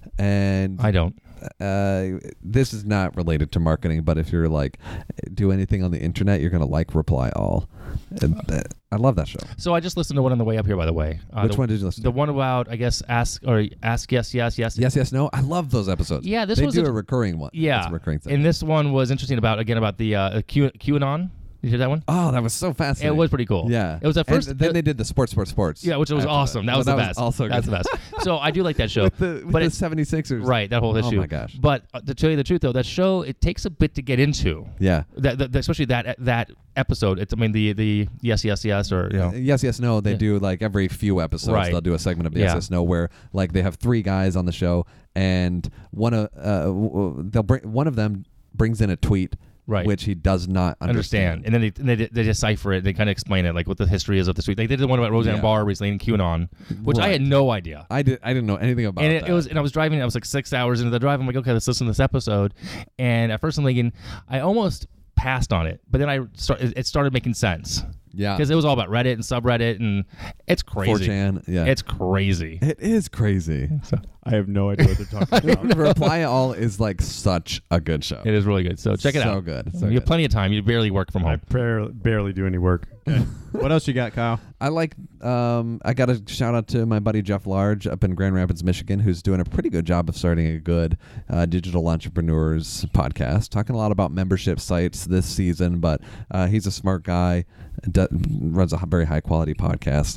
And I don't. uh, this is not related to marketing, but if you're like, do anything on the internet, you're going to like Reply All. And, uh, I love that show. So I just listened to one on the way up here, by the way. Uh, Which the, one did you listen The to? one about, I guess, ask or ask yes, yes, yes. Yes, yes, no. I love those episodes. Yeah, this they was do a- a, recurring one. Yeah. It's a recurring thing. And this one was interesting about, again, about the uh, Q, QAnon. You hear that one? oh, that was so fascinating. It was pretty cool. Yeah, It was at first. And then it- they did the sports, sports, sports. yeah, which was after awesome. That, Well, was the best. also That's good. the best. So I do like that show. with the, with but the it's seventy-sixers. right, that whole issue. Oh my gosh. But uh, to tell you the truth, though, that show it takes a bit to get into. Yeah. That, that especially that that episode. It's I mean the the yes yes yes or you know Uh, Yes, yes, no. They Yeah. do like every few episodes. Right. They'll do a segment of the Yeah. yes, yes, no, where like they have three guys on the show, and one of uh, w- w- they'll bring one of them brings in a tweet, Right. which he does not understand, understand. and then they and they, they decipher it. They kind of explain it, like what the history is of the tweet. They did the one about Roseanne Yeah. Barr recently in QAnon, which I Right. had no idea. I did. I didn't know anything about And it, that. it was, and I was driving. I was like six hours into the drive. I'm like, okay, let's listen to this episode. And at first, I'm thinking, I almost passed on it, but then I start, it it started making sense yeah. because it was all about Reddit and subreddit, and it's four crazy. chan. Yeah. It's crazy. it is crazy. So I have no idea what they're talking about. Reply All is like such a good show. it is really good. So check it So out. good. So you have good. plenty of time. You barely work from I home. barely, barely do any work. Okay. What else you got, Kyle? I like. Um, I got a shout out to my buddy Jeff Large up in Grand Rapids, Michigan, who's doing a pretty good job of starting a good uh, digital entrepreneurs podcast. Talking a lot about membership sites this season, but uh, he's a smart guy. d- runs a h- very high quality podcast.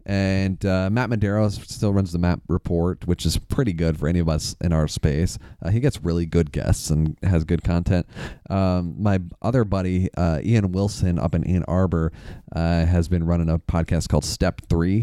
And uh, Matt Madero still runs the Map Report, which is pretty good for any of us in our space. Uh, he gets really good guests and has good content. Um, my other buddy, uh, Ian Wilson, up in Ann Arbor, uh, has been running a podcast called Step Three,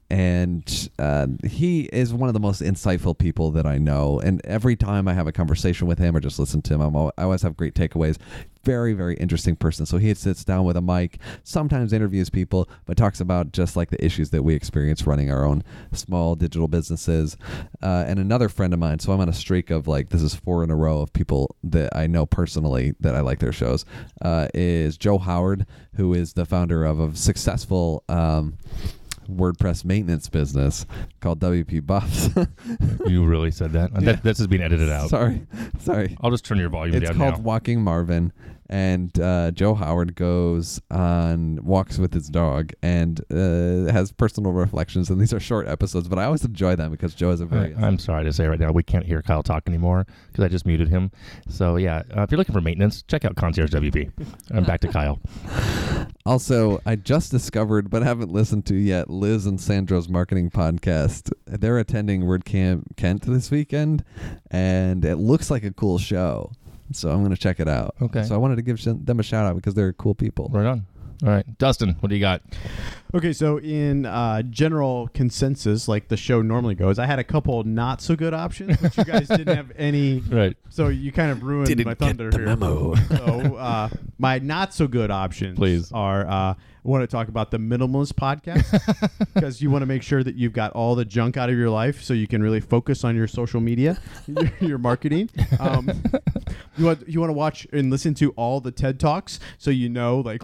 and uh, he is one of the most insightful people that I know. And every time I have a conversation with him or just listen to him, I'm al- I always have great takeaways. very, very interesting person. So he sits down with a mic, sometimes interviews people, but talks about just like the issues that we experience running our own small digital businesses. Uh, and another friend of mine, so I'm on a streak of like, this is four in a row of people that I know personally that I like their shows, uh, is Joe Howard, who is the founder of a successful um, WordPress maintenance business called W P Buffs. You really said that? Yeah. that? This is being edited out. Sorry. Sorry. I'll just turn your volume It's down called now. Walking Marvin, and uh, Joe Howard goes on walks with his dog and uh, has personal reflections, and these are short episodes, but I always enjoy them because Joe is a very... I, I'm sorry to say right now, we can't hear Kyle talk anymore because I just muted him. So yeah, uh, if you're looking for maintenance, check out Concierge W P. I'm back to Kyle. Also, I just discovered, but haven't listened to yet, Liz and Sandro's marketing podcast. They're attending WordCamp Kent this weekend, and it looks like a cool show. So I'm going to check it out. Okay. So I wanted to give them a shout out because they're cool people. Right on. All right. Dustin, what do you got? Okay, so in uh, general consensus, like the show normally goes, I had a couple not so good options, but you guys didn't have any. Right. So you kind of ruined Didn't my get thunder the here. memo. So uh, my not so good options Please. are uh, I want to talk about the Minimalist podcast because you want to make sure that you've got all the junk out of your life so you can really focus on your social media, your, your marketing. Um, you want you want to watch and listen to all the TED Talks so you know like.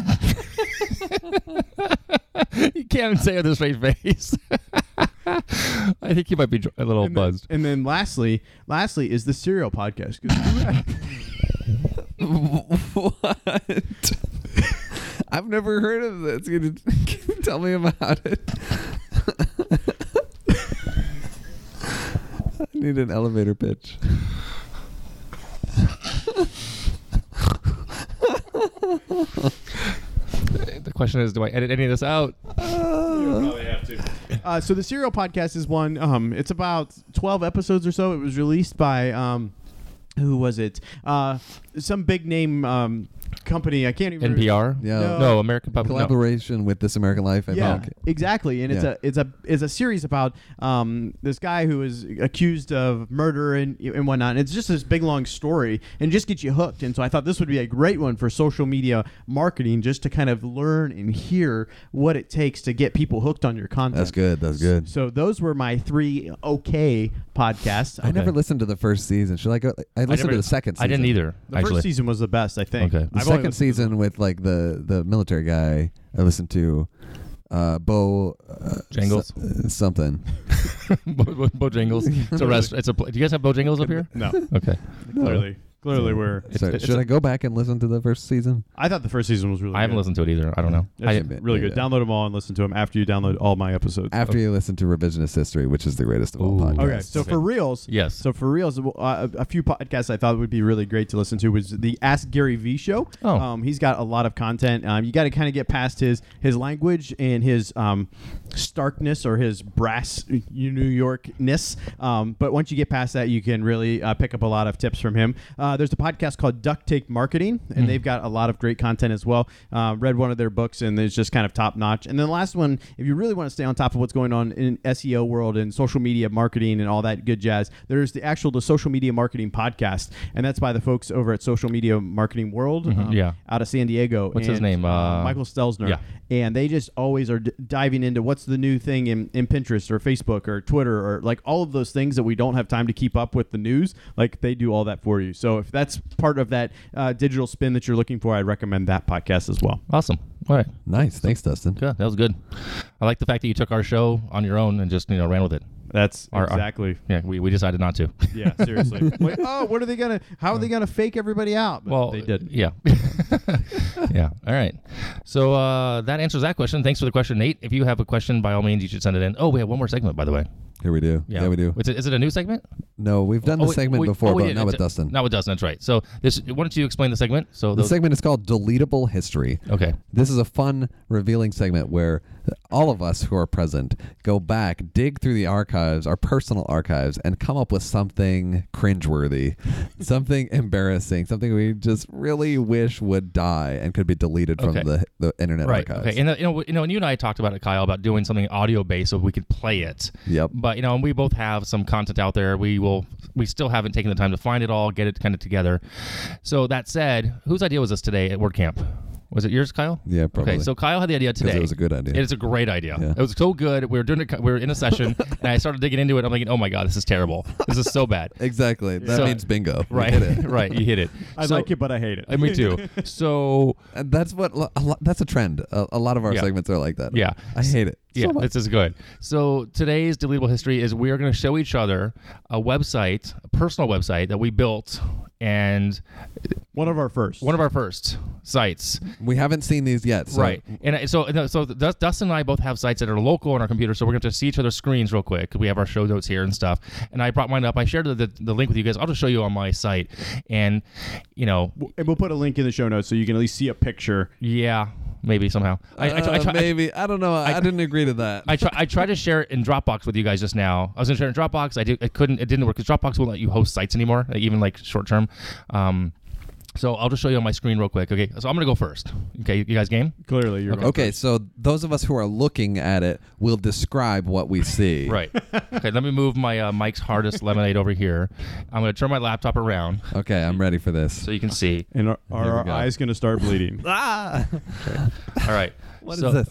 You can't even say it with a straight face. I think you might be dr- a little and then, buzzed. and then lastly, lastly is the Serial podcast. 'Cause What? I've never heard of this. Can you, can you tell me about it? I need an elevator pitch. The question is, do I edit any of this out? Uh, so the Serial podcast is one. Um, it's about twelve episodes or so. It was released by um, who was it? Uh, some big name um, company. I can't even. N P R? Yeah. No. No, American Public. No. Collaboration with This American Life, I Yeah, think. exactly. And it's Yeah. a it's a it's a series about um, this guy who is accused of murder and and whatnot. And it's just this big long story and just gets you hooked. And so I thought this would be a great one for social media marketing, just to kind of learn and hear what it takes to get people hooked on your content. That's good. That's good. So those were my three okay podcasts. I never listened to the first season. Should I go? I listened never- to the second season. I didn't either. The actually. first season was the best, I think. Okay. The I've only second listened to season with like the the military guy, I listened to uh, Bo uh, Jangles? so- uh, something. Bo- Bo- Bojangles. It's a rest. It's a. pl- Do you guys have Bojangles up here? No, Okay. clearly, clearly we're. It's- So it's should a- I go back and listen to the first season? I thought the first season was really. I haven't good. listened to it either. I don't know. It's I, really good. Yeah. Download them all and listen to them after you download all my episodes. After you listen to Revisionist History, which is the greatest of all Ooh. podcasts. Okay, so Okay. for reals, yes. So for reals, uh, a, a few podcasts I thought would be really great to listen to was the Ask Gary Vee show. Oh. Um, he's got a lot of content. Um, you got to kind of get past his his language and his um, starkness or his brass New Yorkness. Um, but once you get past that, you can really uh, pick up a lot of tips from him. Uh, there's a podcast called Duct Tape Marketing, and Mm. they've got a lot of great content as well. Uh, read one of their books, and it's just kind of top notch. And then the last one, if you really want to stay on top of what's going on in S E O world and social media marketing and all that good jazz, there's the actual the Social Media Marketing Podcast, and that's by the folks over at Social Media Marketing World, Mhm, um, yeah. out of San Diego. What's his And, name? Uh, Michael Stelzner. yeah. And they just always are d- diving into what's the new thing in, in Pinterest or Facebook or Twitter or like all of those things that we don't have time to keep up with the news. Like they do all that for you. So if that's part of that uh, digital spin that you're looking for, I'd recommend that podcast as well. Awesome. All right. Nice. Thanks, Dustin. Good. That was good. I like the fact that you took our show on your own and just you know ran with it. That's Our- our- exactly. Yeah, we, we decided not to. Yeah, seriously. Like, oh, what are they gonna? How are they gonna fake everybody out? But Well, they did. Yeah. Yeah. All right. So uh, that answers that question. Thanks for the question, Nate. If you have a question, by all means, you should send it in. Oh, we have one more segment, by the way. Here we do. Yeah, we do. Is it, is it a new segment? No, we've done Oh, the wait, segment wait, before, oh, we but did. not with It's- Dustin. Not with Dustin. That's right. So this. Why don't you explain the segment? So The those, segment is called Deletable History. Okay. This is a fun, revealing segment where all of us who are present go back, dig through the archives, our personal archives, and come up with something cringeworthy, something embarrassing, something we just really wish would die and could be deleted from Okay. the, the internet Right. archives. Okay. And uh, you know, you know, and you and I talked about it, Kyle, about doing something audio based so we could play it. Yep. But but you know, and we both have some content out there. We will. We still haven't taken the time to find it all, get it kind of together. So that said, whose idea was this today at WordCamp? Was it yours, Kyle? Yeah, probably. Okay, so Kyle had the idea 'Cause today. it was a good idea. It is a great idea. Yeah. It was so good. We were doing it. We were in a session, and I started digging into it. I'm like, oh my god, this is terrible. This is so bad. Exactly. That So- means bingo. You Right, hit it. right. You hit it. I So- like it, but I hate it. uh, me too. So And that's what lo- a lot, that's a trend. A, a lot of our Yeah. segments are like that. Yeah. I hate it. so yeah, much. this is good. So today's deletable history is we are going to show each other a website, a personal website that we built, and One of our first. one of our first sites. We haven't seen these yet. So Right, and I- so and so Dus- Dustin and I both have sites that are local on our computer, so we're going to see each other's screens real quick. We have our show notes here and stuff, and I brought mine up. I shared the, the, the link with you guys. I'll just show you on my site, and you know, and we'll put a link in the show notes so you can at least see a picture. yeah, maybe somehow. I, I, I, Uh, try- maybe. I don't know. I, didn't agree to that. I try, I tried to share it in Dropbox with you guys just now. I was gonna share it in Dropbox. I did. I couldn't. It didn't work because Dropbox won't let you host sites anymore, like, even like short term. Um, so I'll just show you on my screen real quick. Okay. So I'm gonna go first. Okay. You guys game? Clearly, you're going Okay, first. so those of us who are looking at it will describe what we see. Right. Okay. Let me move my uh, Mike's Hardest Lemonade over here. I'm gonna turn my laptop around Okay, I'm ready for this. so you can see. And are, are Here we our go. eyes going to start bleeding? Ah! All right. What is so, this?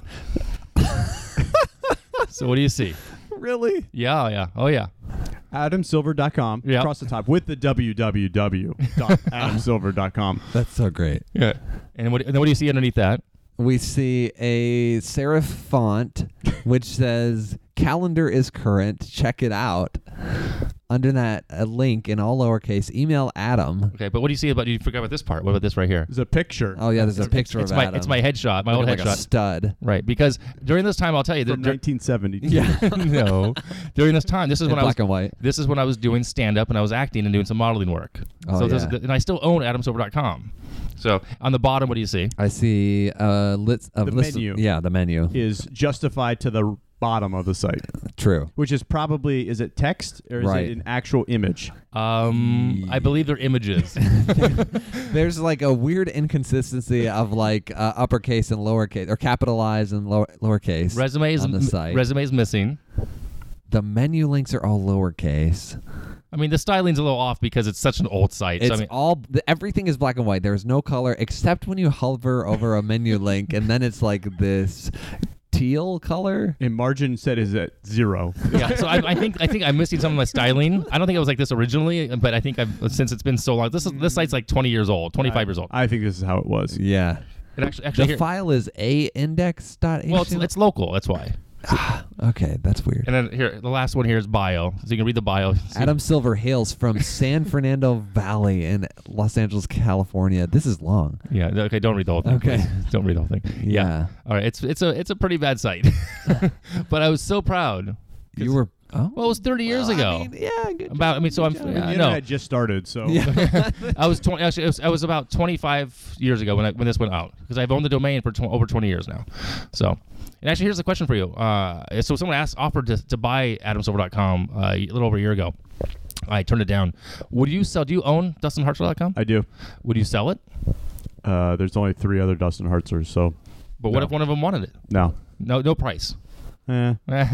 So what do you see? Really? Yeah. Yeah. Oh yeah. adam silver dot com Yep. across the top with the w w w dot adam silver dot com. That's so great. Yeah. And what? And then what do you see underneath that? We see a serif font which says calendar is current. Check it out. Under that, a link in all lowercase. Email Adam. Okay. But what do you see about? You forgot about this part. What about this right here? There's a picture Oh yeah, there's a It's- picture it's of my, Adam. It's my headshot. My old Looking like a headshot. stud. Right, because during this time, I'll tell you, from dur- nineteen seventy. yeah, no, during this time, this is In when I was black and white. this is when I was doing stand up and I was acting and doing some modeling work. Oh, so this yeah. is, and I still own adam silver dot com. So on the bottom, what do you see? I see a list. A The list menu. Of, yeah, the menu. Is justified to the bottom of the site, True. which is probably, is it text or is Right. it an actual image? Um, I believe they're images. There's like a weird inconsistency of like uh, uppercase and lowercase, or capitalized and lower, lowercase. Resumes on the site. resumes missing. The menu links are all lowercase. I mean, the styling's a little off because it's such an old site. It's so, I mean, all the, everything is black and white. There's no color except when you hover over a menu link, and then it's like this teal color. And margin set is at zero. yeah. So I, I think I think I'm missing some of my styling. I don't think it was like this originally, but I think I've since it's been so long. This is this site's like twenty years old, twenty-five years old. I think this is how it was. Yeah. It actually The actually here, file is a index dot h t m l. well, it's, it's local. That's why. Okay, that's weird. And then here, the last one here is bio. So you can read the bio. See- Adam Silver hails from San Fernando Valley in Los Angeles, California. This is long. Yeah. Okay. Don't read the whole thing. Okay. please. Don't read the whole thing. Yeah. All right. It's it's a it's a pretty bad site, but I was so proud. You were. Oh. Well, it was thirty years Well, ago. I mean, yeah. Good About. I mean, so I'm. The Yeah, I internet know. just started, so Yeah. I was twenty. Actually, it was, I was about twenty-five years ago when I, when this went out because I've owned the domain for tw- over twenty years now. So, and actually, here's the question for you. Uh, so someone asked, offered to, to buy adam silver dot com uh, a little over a year ago. I turned it down. Would you sell? Do you own dustin hartzler dot com? I do. Would you sell it? Uh, there's only three other Dustin Hartzers, so But what No. if one of them wanted it? no. No, no price. Eh.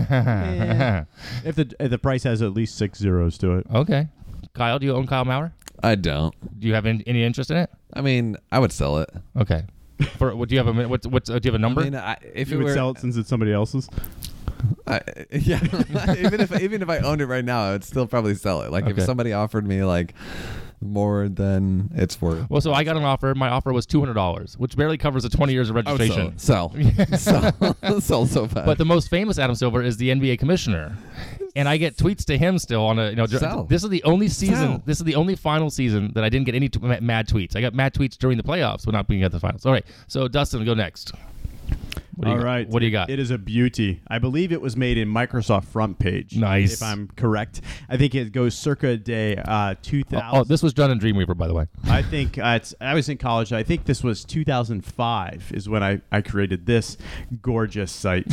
okay. If the if the price has at least six zeros to it, Kyle, do you own Kyle Maurer? I don't. Do you have any, any interest in it? I mean, I would sell it. Okay. For what do you have a min- what what uh, do you have a number? I mean, I, if you it would were, sell it since it's somebody else's. I, yeah. even if even if I owned it right now, I would still probably sell it. Like Okay. if somebody offered me like more than it's worth. Well, so I got an offer. My offer was two hundred dollars, which barely covers the twenty years of I would registration. sell. Sell. sell. Sell so fast. But the most famous Adam Silver is the N B A commissioner, and I get tweets to him still on a you know. dr- Sell. This is the only season. Sell. This is the only final season that I didn't get any t- ma- mad tweets. I got mad tweets during the playoffs, but not being at the finals. All right, so Dustin, go next. What do you All got? right. What do you got? It is a beauty. I believe it was made in Microsoft front page. Nice. If I'm correct. I think it goes circa day uh, two thousand. Oh, this was done in Dreamweaver, by the way. I think uh, it's, I was in college. I think this was two thousand five is when I, I created this gorgeous site.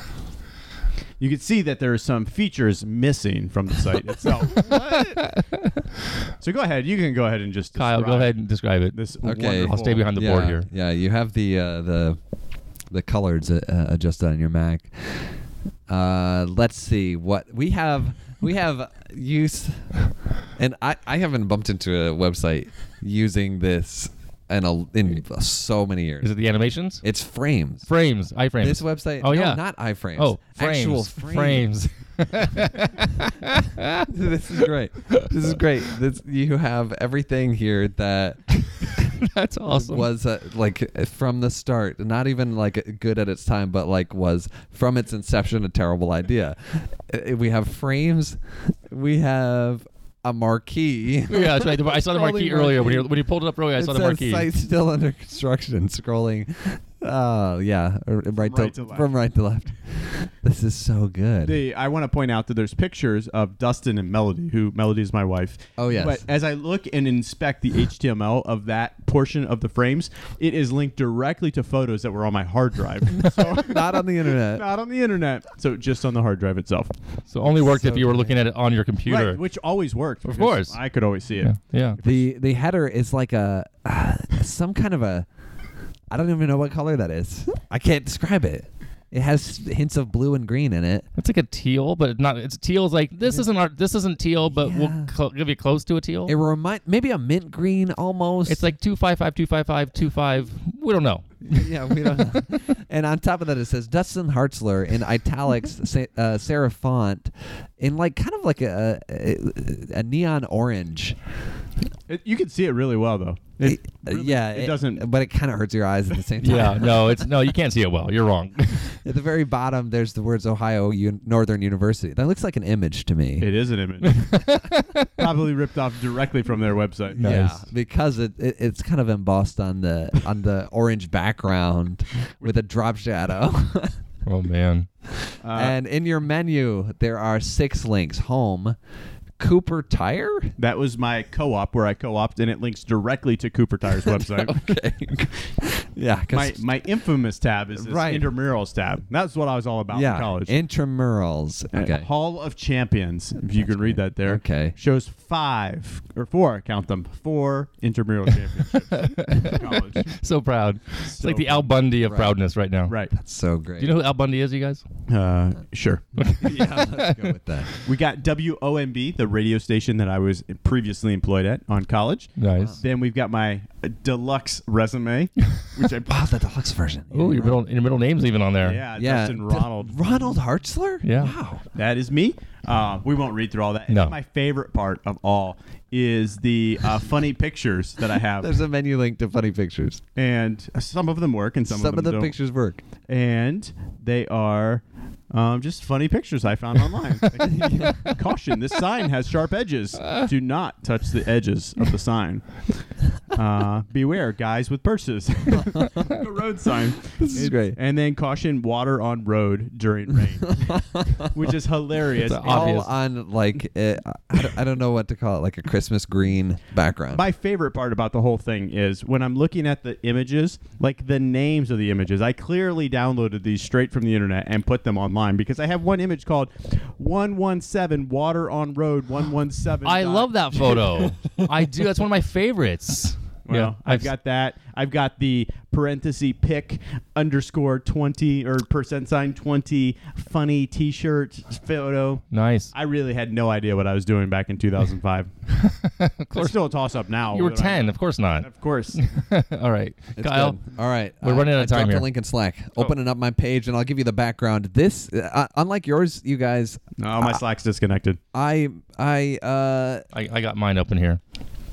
You can see that there are some features missing from the site itself. So go ahead. You can go ahead and just Kyle, go describe ahead and describe it. This Okay. wonderful- I'll stay behind the yeah, board here. Yeah, you have the uh, the the colors uh, adjusted on your Mac. Uh, let's see what we have. We have use, and I, I haven't bumped into a website using this in a, in so many years. Is it the animations? It's Frames. Frames, iframes. This website. Oh no, yeah, not iframes. Oh, frames. Actual frames. This is great. This is great. This, you have everything here that That's awesome. was uh, like from the start, not even like good at its time, but like was from its inception a terrible idea. Uh, We have frames. We have a marquee. Yeah, that's right. I saw the marquee Scrolling earlier when you marquee. when you pulled it up earlier. I It saw the says marquee. site still under construction. Scrolling. Oh yeah, r- right, right to, to left. from right to left. This is so good. The, I want to point out that there's pictures of Dustin and Melody, who Melody is my wife. Oh, yes. But as I look and inspect the H T M L of that portion of the frames, it is linked directly to photos that were on my hard drive. So Not on the internet. not on the internet. So just on the hard drive itself. So only worked So if you were great. looking at it on your computer. Right, which always worked. Of because course. I could always see it. yeah. yeah. The the header is like a uh, some kind of a I don't even know what color that is. I can't describe it. It has hints of blue and green in it. It's like a teal, but not. It's teal's like this isn't art. This isn't teal, but Yeah. we'll cl- give you close to a teal. It remind maybe a mint green almost. It's like two five five two five five two five. We don't know. yeah, we don't know. And on top of that, it says Dustin Hartzler in italics, sa- uh, serif font, in like kind of like a a, a neon orange. It, you can see it really well, though. It, It- uh, yeah, it doesn't- but it kind of hurts your eyes at the same time. Yeah, no, it's no. You can't see it well. You're wrong. At the very bottom, there's the words Ohio Un- Northern University. That looks like an image to me. It is an image. Probably ripped off directly from their website. Nice. Yeah, because it, it it's kind of embossed on the on the orange background with a drop shadow. Oh man. Uh, And in your menu, there are six links: home, Cooper Tire. that was my co-op where I co-opted, and it links directly to Cooper Tire's website. Okay. yeah, 'cause- My my infamous tab is this Right. intramurals tab. That's what I was all about yeah, in college. intramurals. Uh, Okay. Hall of Champions, if you can read that there. Okay. Shows five or four, count them, four intramural championships in college. So proud. It's So like the Al proud. Bundy of Right. proudness right now. Right. So great. Do you know who Al Bundy is, you guys? Uh, sure. yeah, let's go with that. We got W O M B, the radio station that I was previously employed at on college. Nice. Then we've got my uh, deluxe resume, which I Oh, the deluxe version. Oh, your middle your middle name's even on there. yeah, Yeah, Dustin D- Ronald. Ronald Hartzler. Yeah. Wow. That is me. Uh, we won't read through all that. And No. then my favorite part of all is the uh, funny pictures that I have, There's a menu link to funny pictures. and some of them work, and some, Some, of of them the don't. pictures work. And they are um, just funny pictures I found online. Caution: this sign has sharp edges. Do not touch the edges of the sign. Uh, beware, guys with purses. A road sign. This is It- great. And then caution: water on road during rain, which is hilarious. It's And obvious. All on like uh, I, don't, I don't know what to call it, like a Christmas green background. My favorite part about the whole thing is when I'm looking at the images, like the names of the images. I clearly downloaded these straight from the internet and put them online because I have one image called one one seven Water on Road one one seven. I love that photo. I do. That's one of my favorites. Well, yeah, I've got that. I've got the parenthesis pick underscore twenty or percent sign twenty funny T-shirt photo. nice. I really had no idea what I was doing back in two thousand five. Of course, It's still a toss-up now. you were but I- ten. Of course not. Of course. All right, It's Kyle. good. All right. We're running out of I time dropped here. a link in Slack. Opening up my page, and I'll give you the background. This, uh, unlike yours, you guys, No, my Slack's disconnected. I, I, uh, I, I got mine open here.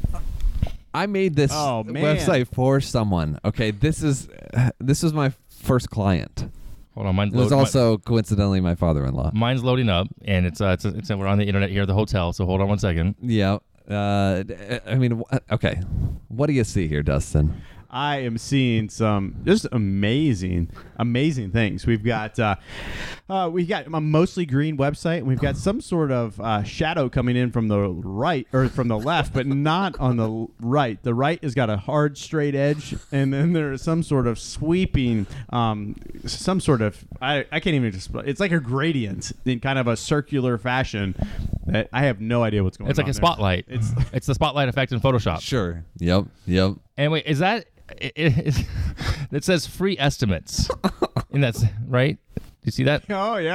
I made this Oh, man. website for someone. Okay, this is, this was my first client. Hold on, mine's It was loading. also coincidentally my father-in-law. mine's loading up, and it's uh, it's, it's we're on the internet here at the hotel. So hold on one second. Yeah. Uh, I mean, wh- okay. What do you see here, Dustin? I am seeing some just amazing, amazing things. We've got uh, uh, we got a mostly green website, and we've got some sort of uh, shadow coming in from the right or from the left, but not on the l- right. The right has got a hard straight edge, and then there is some sort of sweeping, um, some sort of I, I can't even explain. It's like a gradient in kind of a circular fashion. That I have no idea what's going on. It's like a there. spotlight. It's It's the spotlight effect in Photoshop. Sure. Yep. Yep. And wait, is that it? It, it says free estimates, and that's right. You see that? oh yeah,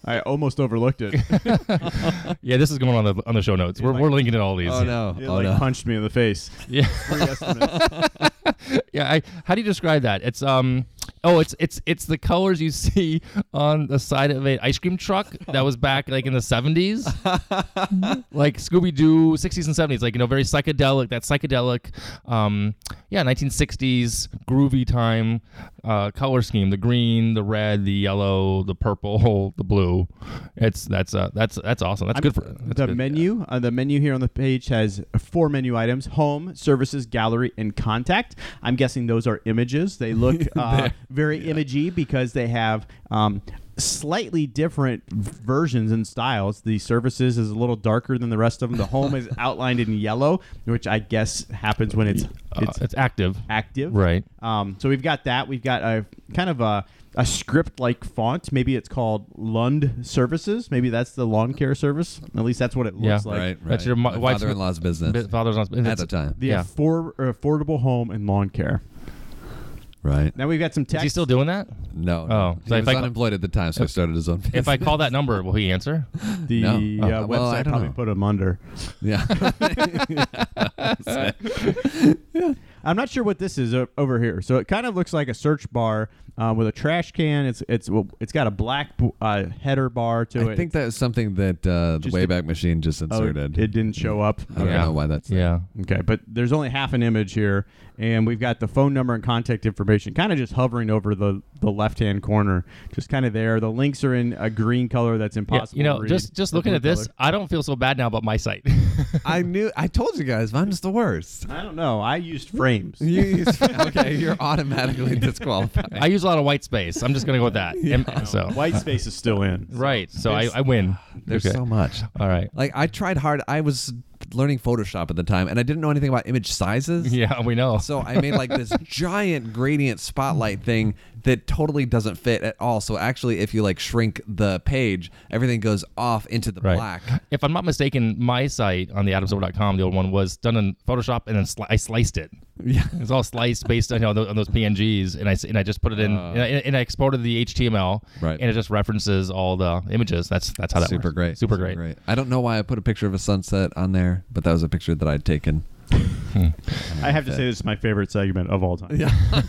I almost overlooked it. Yeah, this is going on the on the show notes. We're, like- we're linking to all these. Oh no! It Oh like no! punched me in the face. Yeah. Three estimates. Yeah, I, how do you describe that? It's um oh, it's it's it's the colors you see on the side of an ice cream truck that was back like in the seventies. Like Scooby-Doo, sixties and seventies, like, you know, very psychedelic, that psychedelic um yeah, nineteen sixties groovy time uh color scheme, the green, the red, the yellow, the purple, the blue. It's that's uh that's that's awesome. That's I'm- good for that's the good. menu. Uh, the menu here on the page has four menu items: home, services, gallery, and contact. I'm guessing those are images. They look uh, very imagey because they have um, slightly different versions and styles. The services is a little darker than the rest of them. The home is outlined in yellow, which I guess happens when it's Uh, it's it's active. active. Right. Um, so we've got that. We've got a kind of a, a script-like font. Maybe it's called Lund Services. Maybe that's the lawn care service. At least that's what it looks Yeah. like. right, right. That's your mo- My wife's- father-in-law's business Bi- Father's on at the time. The Yeah. affor- affordable home and lawn care. Right? Now we've got some Is text. he still doing that? No. Oh, no. so he if was I- unemployed at the time, so he started his own. Business. If I call that number, will he answer? the No. uh, Oh, well, I website don't probably know. put him under. yeah. I'm not sure what this is o- over here. So it kind of looks like a search bar uh, with a trash can. It's it's well, it's got a black b- uh, header bar to it. I think that was something that uh, the Just Wayback Machine just oh, inserted. it didn't show up. I don't Yeah. know why that's there. Yeah. Okay, but there's only half an image here, and we've got the phone number and contact information kind of just hovering over the, the left-hand corner, just kind of there. The links are in a green color that's Yeah, impossible you know, to read. just just The looking blue at this, color. I don't feel so bad now about my site. I knew. I told you guys, mine's the worst. I don't know. I used frames. You use- okay, you're automatically disqualified. I use a lot of white space. I'm just gonna go with that. And- so White space is still in. right. So I, There's- I win. There's Okay. so much. All right. Like I tried hard. I was learning Photoshop at the time, and I didn't know anything about image sizes. Yeah, we know. So I made like this giant gradient spotlight thing that totally doesn't fit at all. So actually, if you like shrink the page, everything goes off into the Right. black. If I'm not mistaken, my site on the adams silver dot com, the old one, was done in Photoshop, and then sli- I sliced it. Yeah. It's all sliced based on, you know, those, on those P N Gs, and I s- and I just put it in, Uh. and, I, and I exported the H T M L, Right. and it just references all the images. That's that's how that Super works. great. Super great. I don't know why I put a picture of a sunset on there, but that was a picture that I'd taken. I have to say this is my favorite segment of all time.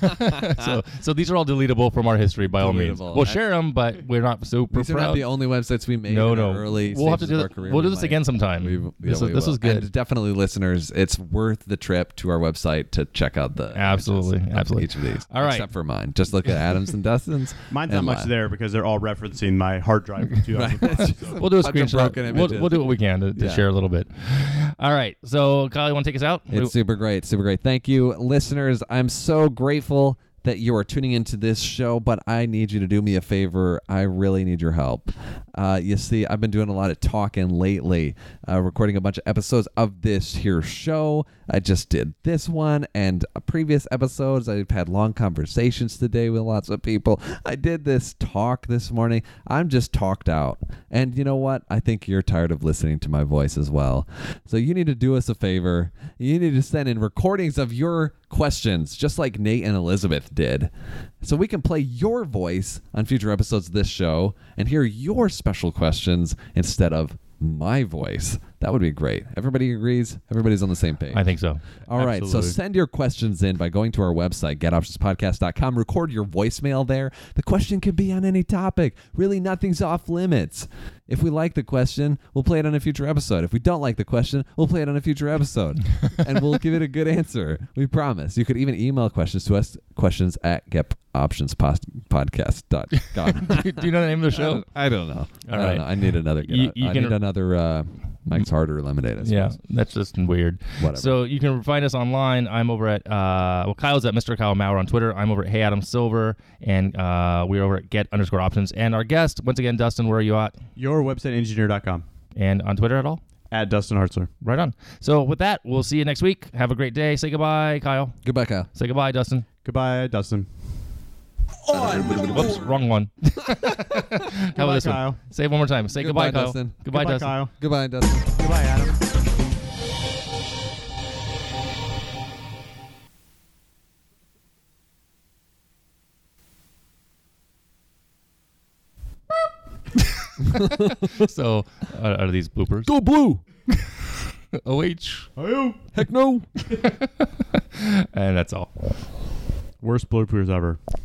so so these are all deletable from our history by all means. Deletable. We'll share them, but we're not super These are proud. not the only websites we made No, in no. our early We'll have to stages do of that- our career. we'll do We this might. again sometime. We- This yeah, is- we this will. was good. And definitely, listeners, it's worth the trip to our website to check out the Absolutely, images of absolutely. each of these. All right. Except for mine. Just look at Adams and Dustin's. Mine's not and much mine. there because they're all referencing my hard drive from two thousand five. so. We'll do a Bunch of screenshot. broken We'll, images. we'll do what we can to, to Yeah. share a little bit. All right. So, Kyle, you want to take us out? It's super great, super great. Thank you, listeners. I'm so grateful that you are tuning into this show, but I need you to do me a favor. I really need your help. Uh, you see, I've been doing a lot of talking lately, uh, recording a bunch of episodes of this here show. I just did this one and uh, previous episodes. I've had long conversations today with lots of people. I did this talk this morning. I'm just talked out. And you know what? I think you're tired of listening to my voice as well. So you need to do us a favor. You need to send in recordings of your questions, just like Nate and Elizabeth did, so we can play your voice on future episodes of this show and hear your special questions instead of my voice. That would be great. Everybody agrees? Everybody's on the same page. I think so. All right, so Absolutely. send your questions in by going to our website, get options podcast dot com. Record your voicemail there. The question can be on any topic. Really, nothing's off limits. If we like the question, we'll play it on a future episode. If we don't like the question, we'll play it on a future episode. And we'll give it a good answer. We promise. You could even email questions to us, questions at get options podcast dot com. do, you, do you know the name of the show? I don't know. All I don't right. know. I need another. Get You- Out- you I can- need another uh, Mike's Harder lemonade. I Yeah, suppose. that's just weird. Whatever. So you can find us online. I'm over at uh, well, Kyle's at Mister Kyle Maurer on Twitter. I'm over at Hey Adam Silver, and uh, we're over at Get underscore Options. And our guest, once again, Dustin, where are you at? Your website engineer dot com And on Twitter at all? at Dustin Hartzler. Right on. So with that, we'll see you next week. Have a great day. Say goodbye, Kyle. Goodbye, Kyle. Say goodbye, Dustin. Goodbye, Dustin. Whoops, wrong one. How about this Kyle. one? Say it one more time. Say goodbye, Goodbye, Kyle. Dustin. Goodbye, Goodbye, Dustin. Kyle. Goodbye, Dustin. Goodbye, Adam. So, uh, out of these bloopers, Go blue. O H, Heck no. and that's all. Worst bloopers ever.